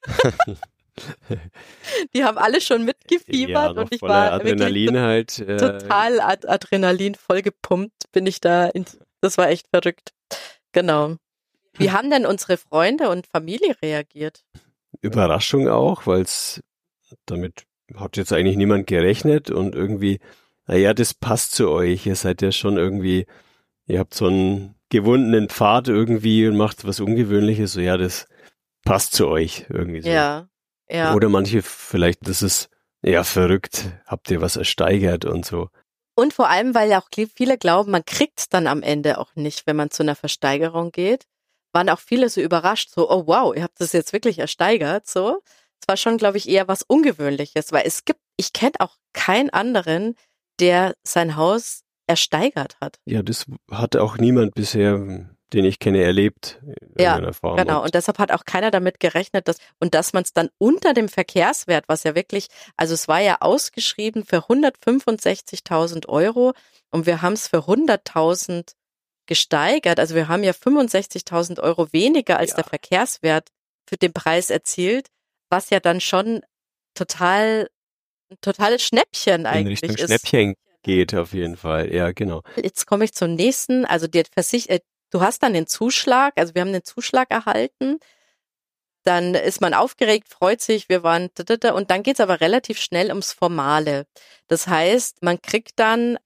Die haben alle schon mitgefiebert ja, und ich voller war Adrenalin wirklich halt, äh, total Ad- Adrenalin vollgepumpt, bin ich da, in, das war echt verrückt. Genau. Wie haben denn unsere Freunde und Familie reagiert? Überraschung auch, weil es damit hat jetzt eigentlich niemand gerechnet und irgendwie, naja, das passt zu euch. Ihr seid ja schon irgendwie, ihr habt so einen gewundenen Pfad irgendwie und macht was Ungewöhnliches. So, ja, das passt zu euch irgendwie so. Ja, ja. Oder manche vielleicht, das ist ja verrückt, habt ihr was ersteigert und so. Und vor allem, weil ja auch viele glauben, man kriegt es dann am Ende auch nicht, wenn man zu einer Versteigerung geht. Waren auch viele so überrascht, so, oh wow, ihr habt das jetzt wirklich ersteigert, so. Es war schon, glaube ich, eher was Ungewöhnliches, weil es gibt, ich kenne auch keinen anderen, der sein Haus ersteigert hat. Ja, das hat auch niemand bisher, den ich kenne, erlebt. In ja, einer Form. genau. Und, und deshalb hat auch keiner damit gerechnet, dass, und dass man es dann unter dem Verkehrswert, was ja wirklich, also es war ja ausgeschrieben für hundertfünfundsechzigtausend Euro und wir haben es für hunderttausend gesteigert. Also wir haben ja fünfundsechzigtausend Euro weniger als ja. der Verkehrswert für den Preis erzielt, was ja dann schon total, ein totales Schnäppchen eigentlich in Richtung ist. Schnäppchen geht auf jeden Fall, ja genau. Jetzt komme ich zum nächsten, also die Versich- äh, du hast dann den Zuschlag, also wir haben den Zuschlag erhalten, dann ist man aufgeregt, freut sich, wir waren und dann geht es aber relativ schnell ums Formale. Das heißt, man kriegt dann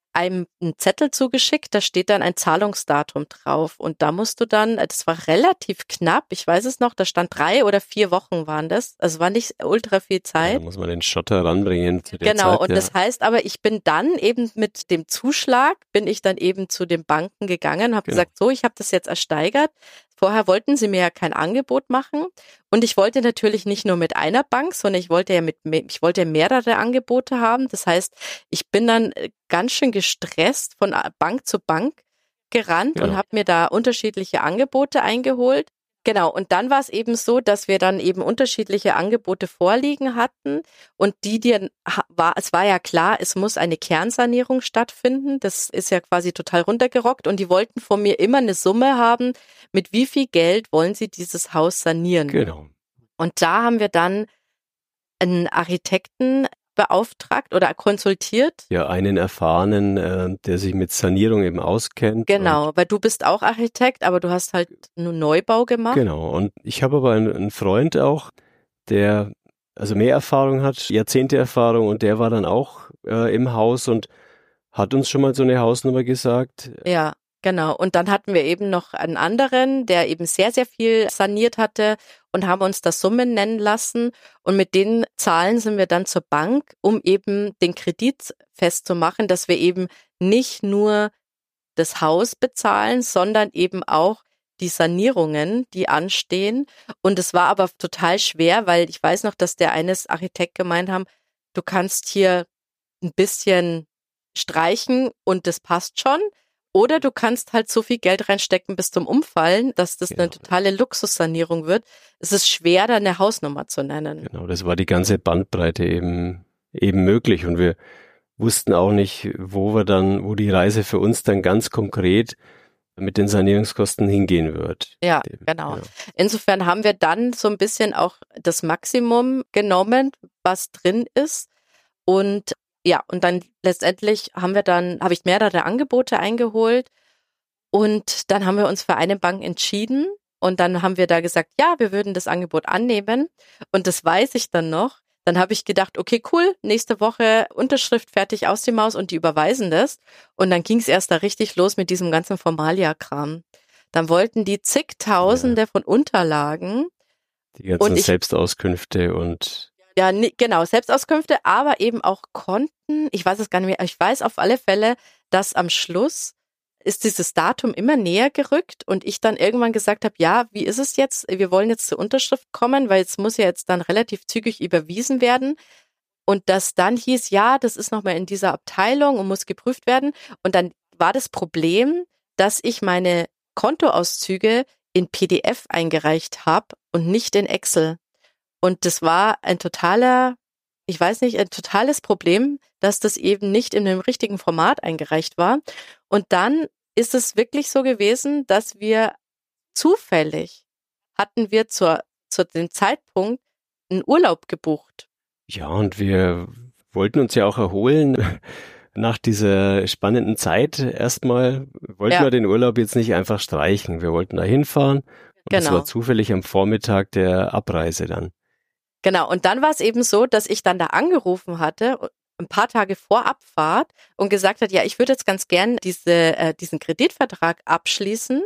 einem einen Zettel zugeschickt, da steht dann ein Zahlungsdatum drauf und da musst du dann, das war relativ knapp, ich weiß es noch, da stand drei oder vier Wochen waren das, also war nicht ultra viel Zeit. Ja, da muss man den Schotter ranbringen zu der Genau, Zeit, und ja. das heißt aber, ich bin dann eben mit dem Zuschlag, bin ich dann eben zu den Banken gegangen, habe Genau. gesagt, so, ich habe das jetzt ersteigert. Vorher wollten sie mir ja kein Angebot machen und ich wollte natürlich nicht nur mit einer Bank, sondern ich wollte ja mit ich wollte ja mehrere Angebote haben. Das heißt, ich bin dann ganz schön gestresst von Bank zu Bank gerannt Genau. und habe mir da unterschiedliche Angebote eingeholt. Genau, und dann war es eben so, dass wir dann eben unterschiedliche Angebote vorliegen hatten und die, die war, es war ja klar, es muss eine Kernsanierung stattfinden, das ist ja quasi total runtergerockt und die wollten von mir immer eine Summe haben, mit wie viel Geld wollen sie dieses Haus sanieren. Genau. Und da haben wir dann einen Architekten beauftragt oder konsultiert. Ja, einen erfahrenen, äh, der sich mit Sanierung eben auskennt. Genau, weil du bist auch Architekt, aber du hast halt nur Neubau gemacht. Genau, und ich habe aber einen, einen Freund auch, der also mehr Erfahrung hat, Jahrzehnte Erfahrung, und der war dann auch äh, im Haus und hat uns schon mal so eine Hausnummer gesagt. Ja, genau. Und dann hatten wir eben noch einen anderen, der eben sehr, sehr viel saniert hatte und haben uns das Summen nennen lassen. Und mit den Zahlen sind wir dann zur Bank, um eben den Kredit festzumachen, dass wir eben nicht nur das Haus bezahlen, sondern eben auch die Sanierungen, die anstehen. Und es war aber total schwer, weil ich weiß noch, dass der eines Architekt gemeint haben, du kannst hier ein bisschen streichen und das passt schon. Oder du kannst halt so viel Geld reinstecken bis zum Umfallen, dass das Genau. eine totale Luxussanierung wird. Es ist schwer, da eine Hausnummer zu nennen. Genau, das war die ganze Bandbreite eben, eben möglich, und wir wussten auch nicht, wo wir dann, wo die Reise für uns dann ganz konkret mit den Sanierungskosten hingehen wird. Ja, Dem, genau. ja. Insofern haben wir dann so ein bisschen auch das Maximum genommen, was drin ist. Und ja, und dann letztendlich haben wir dann, habe ich mehrere Angebote eingeholt und dann haben wir uns für eine Bank entschieden und dann haben wir da gesagt, ja, wir würden das Angebot annehmen und das weiß ich dann noch. Dann habe ich gedacht, okay, cool, nächste Woche Unterschrift fertig aus die Maus und die überweisen das. Und dann ging es erst da richtig los mit diesem ganzen Formalia-Kram. Dann wollten die zigtausende ja. von Unterlagen. Die ganzen und ich, Selbstauskünfte und Ja, genau, Selbstauskünfte, aber eben auch Konten. Ich weiß es gar nicht mehr. Ich weiß auf alle Fälle, dass am Schluss ist dieses Datum immer näher gerückt und ich dann irgendwann gesagt habe, ja, wie ist es jetzt? Wir wollen jetzt zur Unterschrift kommen, weil es muss ja jetzt dann relativ zügig überwiesen werden. Und das dann hieß, ja, das ist nochmal in dieser Abteilung und muss geprüft werden. Und dann war das Problem, dass ich meine Kontoauszüge in P D F eingereicht habe und nicht in Excel. Und das war ein totaler, ich weiß nicht, ein totales Problem, dass das eben nicht in dem richtigen Format eingereicht war. Und dann ist es wirklich so gewesen, dass wir zufällig hatten wir zur, zu dem Zeitpunkt einen Urlaub gebucht. Ja, und wir wollten uns ja auch erholen nach dieser spannenden Zeit. Erstmal wollten Ja. wir den Urlaub jetzt nicht einfach streichen. Wir wollten da hinfahren. Und Genau. das war zufällig am Vormittag der Abreise dann. Genau, und dann war es eben so, dass ich dann da angerufen hatte, ein paar Tage vor Abfahrt und gesagt hat, ja, ich würde jetzt ganz gern diese, äh, diesen Kreditvertrag abschließen,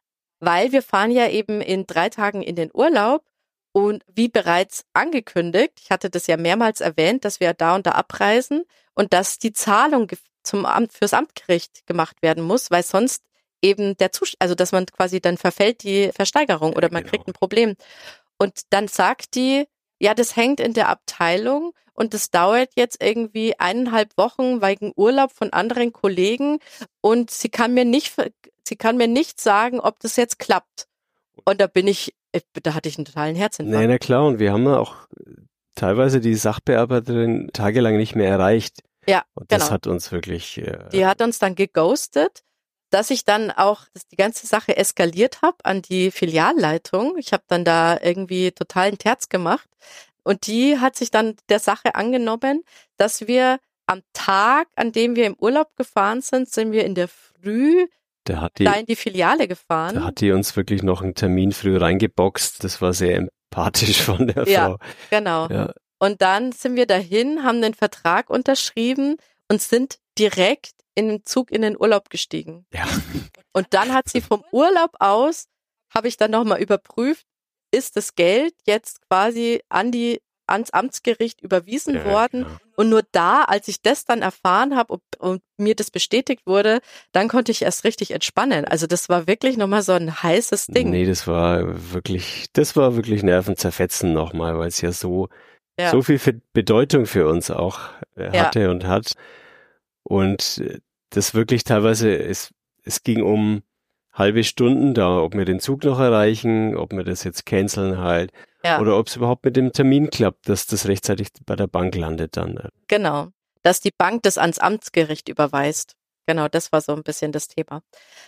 weil wir fahren ja eben in drei Tagen in den Urlaub und wie bereits angekündigt, ich hatte das ja mehrmals erwähnt, dass wir da und da abreisen und dass die Zahlung zum Amt, fürs Amtsgericht gemacht werden muss, weil sonst eben der Zustand, also dass man quasi dann verfällt die Versteigerung oder man genau. kriegt ein Problem. Und dann sagt die, ja, das hängt in der Abteilung und das dauert jetzt irgendwie eineinhalb Wochen wegen Urlaub von anderen Kollegen und sie kann mir nicht, sie kann mir nicht sagen, ob das jetzt klappt. Und da bin ich, da hatte ich einen totalen Herzinfarkt. Nee, na klar, und wir haben auch teilweise die Sachbearbeiterin tagelang nicht mehr erreicht. Ja, und genau. Das hat uns wirklich... Äh, die hat uns dann geghostet, dass ich dann auch dass die ganze Sache eskaliert habe an die Filialleitung. Ich habe dann da irgendwie totalen Terz gemacht und die hat sich dann der Sache angenommen, dass wir am Tag, an dem wir im Urlaub gefahren sind, sind wir in der Früh da, hat die, da in die Filiale gefahren. Da hat die uns wirklich noch einen Termin früh reingeboxt. Das war sehr empathisch von der ja, Frau. Genau. Ja. Und dann sind wir dahin, haben den Vertrag unterschrieben und sind direkt in den Zug in den Urlaub gestiegen. Ja. Und dann hat sie vom Urlaub aus, habe ich dann nochmal überprüft, ist das Geld jetzt quasi an die ans Amtsgericht überwiesen ja, worden. Klar. Und nur da, als ich das dann erfahren habe und, und mir das bestätigt wurde, dann konnte ich erst richtig entspannen. Also das war wirklich nochmal so ein heißes Ding. Nee, das war wirklich, das war wirklich Nervenzerfetzen nochmal, weil es ja so, ja. so viel für Bedeutung für uns auch hatte ja. und hat. Und das wirklich teilweise, es, es ging um halbe Stunden da, ob wir den Zug noch erreichen, ob wir das jetzt canceln halt. Ja. Oder ob es überhaupt mit dem Termin klappt, dass das rechtzeitig bei der Bank landet dann. Genau, dass die Bank das ans Amtsgericht überweist. Genau, das war so ein bisschen das Thema.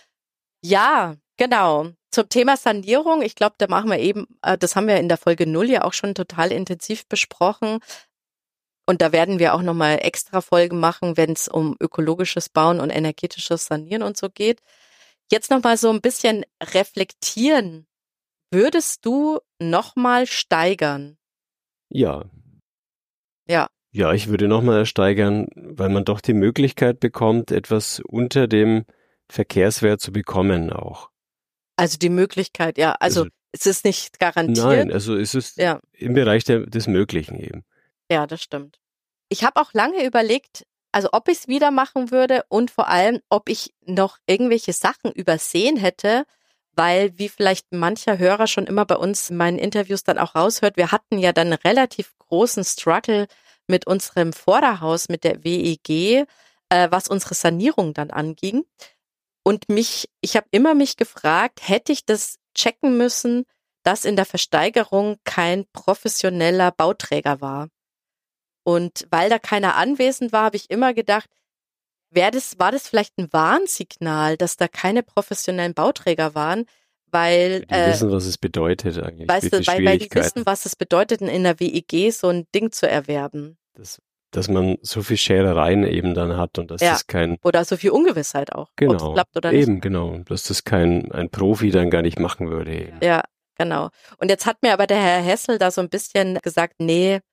Ja, genau. Zum Thema Sanierung, ich glaube, da machen wir eben, das haben wir in der Folge null ja auch schon total intensiv besprochen. Und da werden wir auch nochmal extra Folgen machen, wenn es um ökologisches Bauen und energetisches Sanieren und so geht. Jetzt nochmal so ein bisschen reflektieren. Würdest du nochmal steigern? Ja. Ja. Ja, ich würde nochmal steigern, weil man doch die Möglichkeit bekommt, etwas unter dem Verkehrswert zu bekommen auch. Also die Möglichkeit, ja. Also, also es ist nicht garantiert. Nein, also es ist ja. im Bereich der, des Möglichen eben. Ja, das stimmt. Ich habe auch lange überlegt, also ob ich es wieder machen würde und vor allem, ob ich noch irgendwelche Sachen übersehen hätte, weil, wie vielleicht mancher Hörer schon immer bei uns in meinen Interviews dann auch raushört, wir hatten ja dann einen relativ großen Struggle mit unserem Vorderhaus, mit der W E G, äh, was unsere Sanierung dann anging. Und mich, ich habe immer mich gefragt, hätte ich das checken müssen, dass in der Versteigerung kein professioneller Bauträger war. Und weil da keiner anwesend war, habe ich immer gedacht, Wär das, war das vielleicht ein Warnsignal, dass da keine professionellen Bauträger waren, weil die äh, wissen, was es bedeutet eigentlich. Weißt du, weil, weil die wissen, was es bedeutet, in der W E G so ein Ding zu erwerben. Das, dass man so viel Scherereien eben dann hat und dass ja. das kein... Oder so viel Ungewissheit auch, genau, ob es klappt oder nicht. Eben, genau. Dass das kein ein Profi dann gar nicht machen würde. Eben. Ja, genau. Und jetzt hat mir aber der Herr Hessel da so ein bisschen gesagt, nee,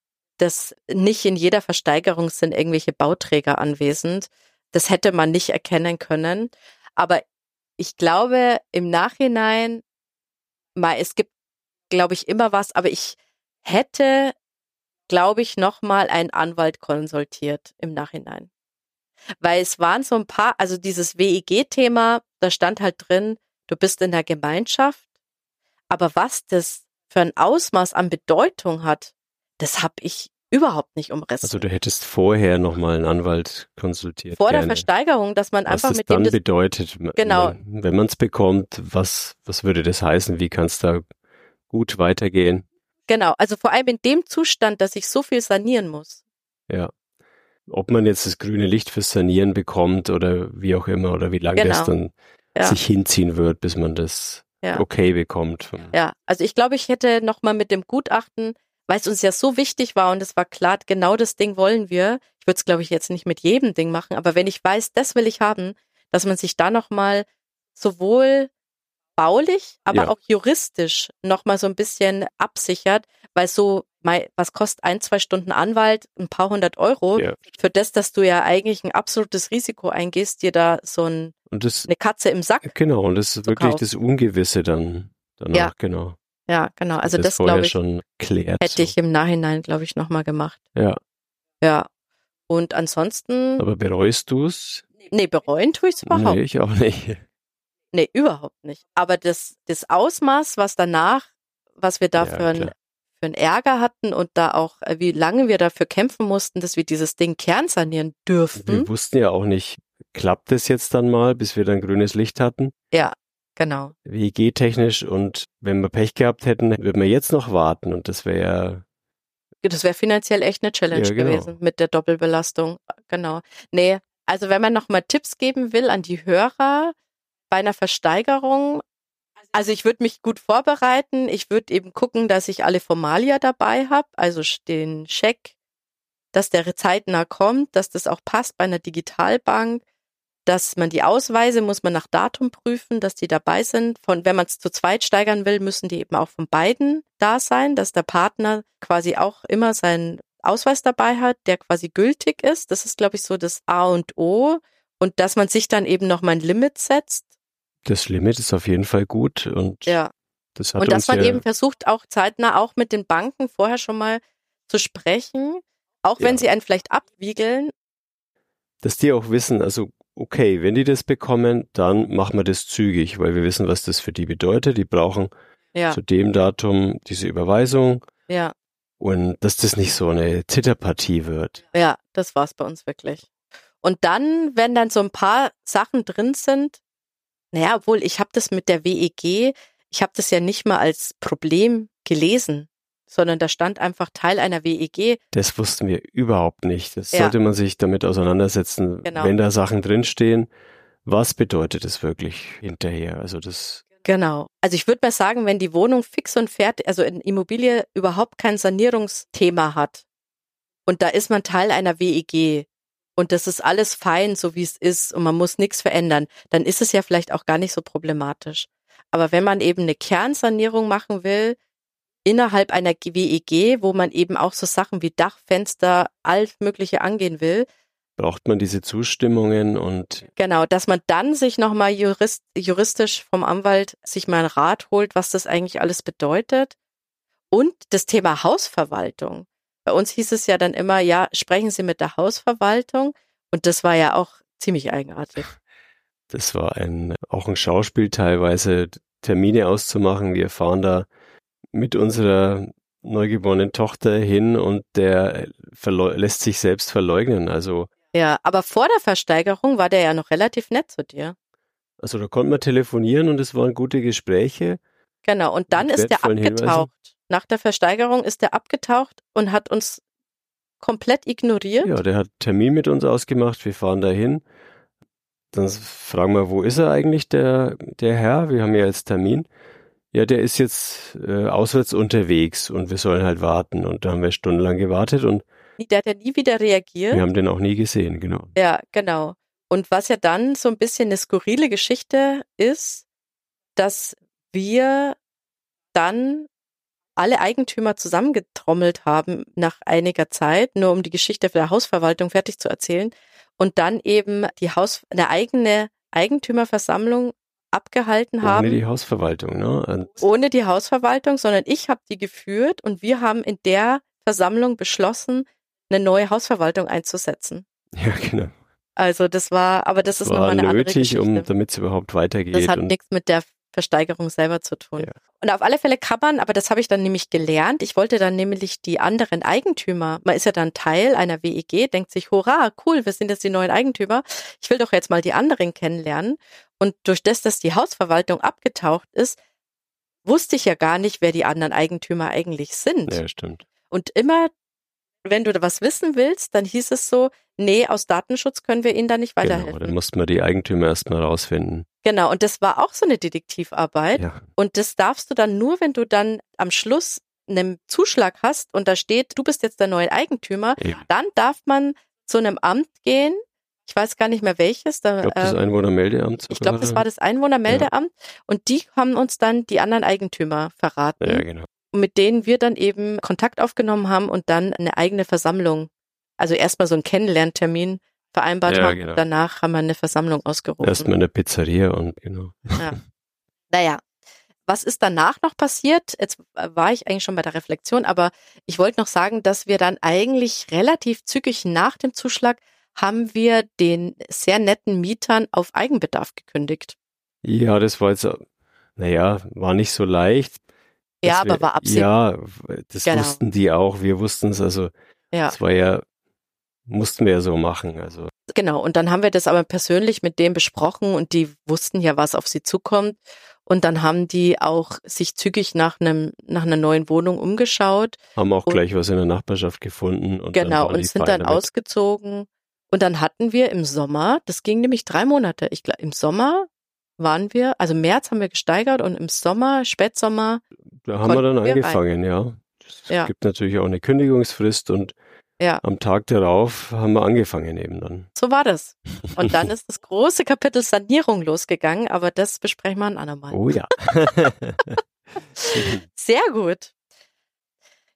dass nicht in jeder Versteigerung sind irgendwelche Bauträger anwesend. Das hätte man nicht erkennen können. Aber ich glaube, im Nachhinein, mal, es gibt, glaube ich, immer was, aber ich hätte, glaube ich, nochmal einen Anwalt konsultiert im Nachhinein. Weil es waren so ein paar, also dieses W E G-Thema, da stand halt drin, du bist in der Gemeinschaft, aber was das für ein Ausmaß an Bedeutung hat, das habe ich überhaupt nicht umrissen. Also du hättest vorher nochmal einen Anwalt konsultiert. Vor gerne. Der Versteigerung, dass man was einfach das mit dann dem das bedeutet, genau. wenn man es bekommt, was, was würde das heißen? Wie kann es da gut weitergehen? Genau, also vor allem in dem Zustand, dass ich so viel sanieren muss. Ja. Ob man jetzt das grüne Licht fürs Sanieren bekommt oder wie auch immer oder wie lange genau. das dann ja. sich hinziehen wird, bis man das ja. okay bekommt. Ja, also ich glaube, ich hätte nochmal mit dem Gutachten, weil es uns ja so wichtig war und es war klar, genau das Ding wollen wir. Ich würde es, glaube ich, jetzt nicht mit jedem Ding machen, aber wenn ich weiß, das will ich haben, dass man sich da nochmal sowohl baulich, aber ja. auch juristisch nochmal so ein bisschen absichert, weil so, was kostet ein, zwei Stunden Anwalt, ein paar hundert Euro, ja. für das, dass du ja eigentlich ein absolutes Risiko eingehst, dir da so ein, und das, eine Katze im Sack genau, und das ist wirklich kaufen. Das Ungewisse dann danach, ja. genau. Ja, genau, also das, das glaube ich, schon klärt, hätte so. ich im Nachhinein, glaube ich, nochmal gemacht. Ja. Ja, und ansonsten... Aber bereust du es? Nee, bereuen tue ich es überhaupt nicht. Nee, ich auch nicht. Nee, überhaupt nicht. Aber das, das Ausmaß, was danach, was wir da ja, für, ein, für einen Ärger hatten und da auch, wie lange wir dafür kämpfen mussten, dass wir dieses Ding kernsanieren dürften. Wir wussten ja auch nicht, klappt es jetzt dann mal, bis wir dann grünes Licht hatten? Ja, genau. W E G-technisch, und wenn wir Pech gehabt hätten, würden wir jetzt noch warten und das wäre Das wäre finanziell echt eine Challenge ja, genau. gewesen mit der Doppelbelastung. Genau. Nee, also wenn man nochmal Tipps geben will an die Hörer, bei einer Versteigerung, also ich würde mich gut vorbereiten. Ich würde eben gucken, dass ich alle Formalia dabei habe, also den Scheck, dass der zeitnah kommt, dass das auch passt bei einer Digitalbank, dass man die Ausweise, muss man nach Datum prüfen, dass die dabei sind. Von, wenn man es zu zweit steigern will, müssen die eben auch von beiden da sein, dass der Partner quasi auch immer seinen Ausweis dabei hat, der quasi gültig ist. Das ist, glaube ich, so das A und O. Und dass man sich dann eben noch mal ein Limit setzt. Das Limit ist auf jeden Fall gut. Und, ja. das hat und dass uns man ja eben versucht, auch zeitnah auch mit den Banken vorher schon mal zu sprechen, auch wenn ja. sie einen vielleicht abwiegeln. Dass die auch wissen, also okay, wenn die das bekommen, dann machen wir das zügig, weil wir wissen, was das für die bedeutet. Die brauchen ja. zu dem Datum diese Überweisung. Ja. Und dass das nicht so eine Zitterpartie wird. Ja, das war's bei uns wirklich. Und dann, wenn dann so ein paar Sachen drin sind, naja, obwohl ich habe das mit der W E G, ich habe das ja nicht mal als Problem gelesen, sondern da stand einfach Teil einer W E G. Das wussten wir überhaupt nicht. Das Ja. sollte man sich damit auseinandersetzen, Genau. wenn da Sachen drinstehen. Was bedeutet es wirklich hinterher? Also das. Genau. Also ich würde mal sagen, wenn die Wohnung fix und fertig, also in Immobilie überhaupt kein Sanierungsthema hat und da ist man Teil einer W E G und das ist alles fein, so wie es ist und man muss nichts verändern, dann ist es ja vielleicht auch gar nicht so problematisch. Aber wenn man eben eine Kernsanierung machen will, innerhalb einer W E G, wo man eben auch so Sachen wie Dach, Fenster, alles Mögliche angehen will, braucht man diese Zustimmungen und genau, dass man dann sich nochmal jurist, juristisch vom Anwalt sich mal einen Rat holt, was das eigentlich alles bedeutet. Und das Thema Hausverwaltung. Bei uns hieß es ja dann immer, ja, sprechen Sie mit der Hausverwaltung. Und das war ja auch ziemlich eigenartig. Das war ein auch ein Schauspiel teilweise, Termine auszumachen. Wir fahren da mit unserer neugeborenen Tochter hin und der verleu- lässt sich selbst verleugnen. Also ja, aber vor der Versteigerung war der ja noch relativ nett zu dir. Also da konnte man telefonieren und es waren gute Gespräche. Genau, und dann ist der abgetaucht. Hinweisen. Nach der Versteigerung ist der abgetaucht und hat uns komplett ignoriert. Ja, der hat Termin mit uns ausgemacht, wir fahren dahin. Dann fragen wir, wo ist er eigentlich, der, der Herr? Wir haben ja jetzt Termin. Ja, der ist jetzt äh, auswärts unterwegs und wir sollen halt warten. Und da haben wir stundenlang gewartet und der hat ja nie wieder reagiert. Wir haben den auch nie gesehen, genau. Ja, genau. Und was ja dann so ein bisschen eine skurrile Geschichte ist, dass wir dann alle Eigentümer zusammengetrommelt haben nach einiger Zeit, nur um die Geschichte der Hausverwaltung fertig zu erzählen und dann eben die Haus eine eigene Eigentümerversammlung abgehalten haben. Ohne die Hausverwaltung, ne? Und ohne die Hausverwaltung, sondern ich habe die geführt und wir haben in der Versammlung beschlossen, eine neue Hausverwaltung einzusetzen. Ja, genau. Also das war, aber das, das ist nochmal eine andere Geschichte. War nötig, um, damit es überhaupt weitergeht. Das hat und nichts mit der Versteigerung selber zu tun. Ja. Und auf alle Fälle kann man, aber das habe ich dann nämlich gelernt, ich wollte dann nämlich die anderen Eigentümer, man ist ja dann Teil einer W E G, denkt sich, hurra, cool, wir sind jetzt die neuen Eigentümer, ich will doch jetzt mal die anderen kennenlernen. Und durch das, dass die Hausverwaltung abgetaucht ist, wusste ich ja gar nicht, wer die anderen Eigentümer eigentlich sind. Ja, stimmt. Und immer, wenn du da was wissen willst, dann hieß es so, nee, aus Datenschutz können wir Ihnen da nicht weiterhelfen. Genau, dann mussten wir die Eigentümer erstmal rausfinden. Genau, und das war auch so eine Detektivarbeit. Ja. Und das darfst du dann nur, wenn du dann am Schluss einen Zuschlag hast und da steht, du bist jetzt der neue Eigentümer, Eben. Dann darf man zu einem Amt gehen. Ich weiß gar nicht mehr welches. Da, ich glaube, das äh, Einwohnermeldeamt. Ich glaube, das war das Einwohnermeldeamt. Ja. Und die haben uns dann die anderen Eigentümer verraten. Ja, genau. Mit denen wir dann eben Kontakt aufgenommen haben und dann eine eigene Versammlung, also erstmal so einen Kennenlerntermin vereinbart ja, haben. Genau. Danach haben wir eine Versammlung ausgerufen. Erstmal eine Pizzeria und genau. Ja. Naja, was ist danach noch passiert? Jetzt war ich eigentlich schon bei der Reflexion, aber ich wollte noch sagen, dass wir dann eigentlich relativ zügig nach dem Zuschlag haben wir den sehr netten Mietern auf Eigenbedarf gekündigt. Ja, das war jetzt, naja, war nicht so leicht. Ja, wir, aber war Absicht. Ja, das genau. wussten die auch, wir wussten es, also ja. das war ja, mussten wir ja so machen. Also. Genau, und dann haben wir das aber persönlich mit denen besprochen und die wussten ja, was auf sie zukommt. Und dann haben die auch sich zügig nach einem nach einer neuen Wohnung umgeschaut. Haben auch und, gleich was in der Nachbarschaft gefunden. Und genau, dann und sind dann damit. ausgezogen. Und dann hatten wir im Sommer, das ging nämlich drei Monate, ich glaube, im Sommer waren wir, also März haben wir gesteigert und im Sommer, Spätsommer. Da haben wir dann wir angefangen, rein. ja. Es ja. gibt natürlich auch eine Kündigungsfrist und ja. am Tag darauf haben wir angefangen eben dann. So war das. Und dann ist das große Kapitel Sanierung losgegangen, aber das besprechen wir ein andermal. Oh ja. Sehr gut.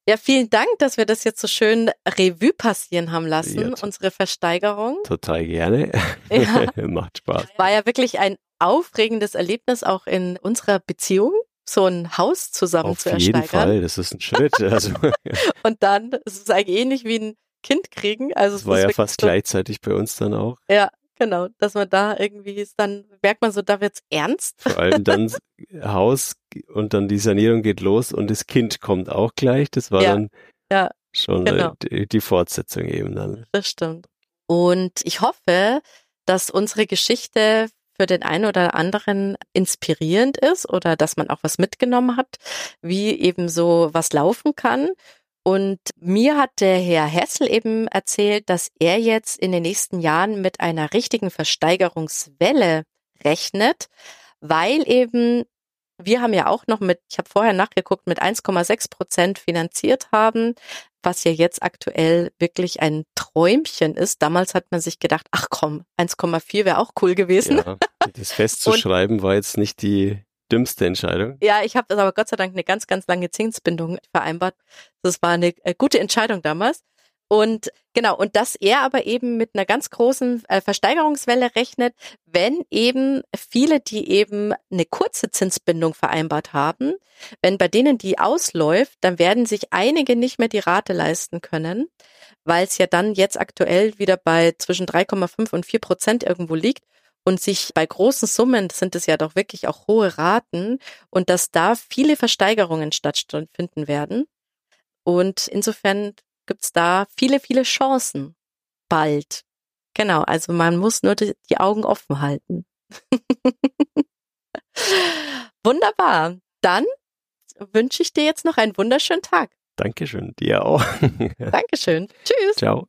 Ja, vielen Dank, dass wir das jetzt so schön Revue passieren haben lassen, Ja, unsere Versteigerung. Total gerne. Ja. Macht Spaß. War ja wirklich ein aufregendes Erlebnis auch in unserer Beziehung, so ein Haus zusammen Auf zu jeden ersteigern. Fall, das ist ein Schritt. Also, Und dann, es ist eigentlich ähnlich wie ein Kind kriegen. Also das es war ist ja wirklich fast so, gleichzeitig bei uns dann auch. ja, genau, dass man da irgendwie ist, dann merkt man so, da wird's ernst. Vor allem dann Haus und dann die Sanierung geht los und das Kind kommt auch gleich. Das war Ja, dann ja, schon genau. die, die Fortsetzung eben dann. Das stimmt. Und ich hoffe, dass unsere Geschichte für den einen oder anderen inspirierend ist oder dass man auch was mitgenommen hat, wie eben so was laufen kann. Und mir hat der Herr Hessel eben erzählt, dass er jetzt in den nächsten Jahren mit einer richtigen Versteigerungswelle rechnet, weil eben wir haben ja auch noch mit, ich habe vorher nachgeguckt, mit eins Komma sechs Prozent finanziert haben, was ja jetzt aktuell wirklich ein Träumchen ist. Damals hat man sich gedacht, ach komm, eins Komma vier wäre auch cool gewesen. Ja, das festzuschreiben war jetzt nicht die dümmste Entscheidung. Ja, ich habe aber Gott sei Dank eine ganz, ganz lange Zinsbindung vereinbart. Das war eine gute Entscheidung damals. Und genau, und dass er aber eben mit einer ganz großen äh, Versteigerungswelle rechnet, wenn eben viele, die eben eine kurze Zinsbindung vereinbart haben, wenn bei denen die ausläuft, dann werden sich einige nicht mehr die Rate leisten können, weil es ja dann jetzt aktuell wieder bei zwischen drei Komma fünf und vier Prozent irgendwo liegt. Und sich bei großen Summen sind es ja doch wirklich auch hohe Raten und dass da viele Versteigerungen stattfinden werden. Und insofern gibt's da viele, viele Chancen. Bald. Genau, also man muss nur die, die Augen offen halten. Wunderbar. Dann wünsche ich dir jetzt noch einen wunderschönen Tag. Dankeschön, dir auch. Dankeschön. Tschüss. Ciao.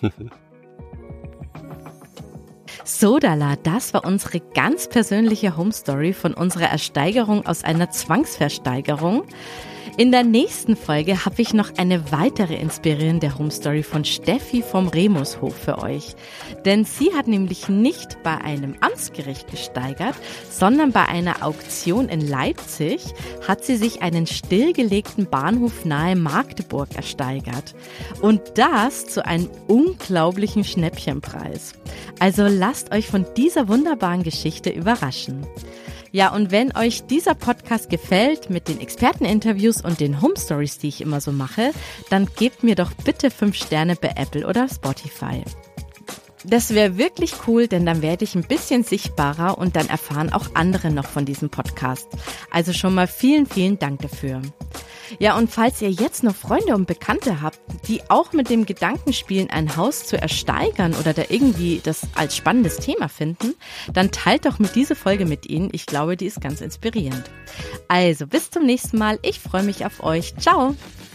Sodala, das war unsere ganz persönliche Home Story von unserer Ersteigerung aus einer Zwangsversteigerung. In der nächsten Folge habe ich noch eine weitere inspirierende Home Story von Steffi vom Remushof für euch. Denn sie hat nämlich nicht bei einem Amtsgericht gesteigert, sondern bei einer Auktion in Leipzig hat sie sich einen stillgelegten Bahnhof nahe Magdeburg ersteigert. Und das zu einem unglaublichen Schnäppchenpreis. Also lasst euch von dieser wunderbaren Geschichte überraschen. Ja, und wenn euch dieser Podcast gefällt mit den Experteninterviews und den Home Stories, die ich immer so mache, dann gebt mir doch bitte fünf Sterne bei Apple oder Spotify. Das wäre wirklich cool, denn dann werde ich ein bisschen sichtbarer und dann erfahren auch andere noch von diesem Podcast. Also schon mal vielen, vielen Dank dafür. Ja, und falls ihr jetzt noch Freunde und Bekannte habt, die auch mit dem Gedanken spielen, ein Haus zu ersteigern oder da irgendwie das als spannendes Thema finden, dann teilt doch mit dieser Folge mit ihnen. Ich glaube, die ist ganz inspirierend. Also, bis zum nächsten Mal. Ich freue mich auf euch. Ciao!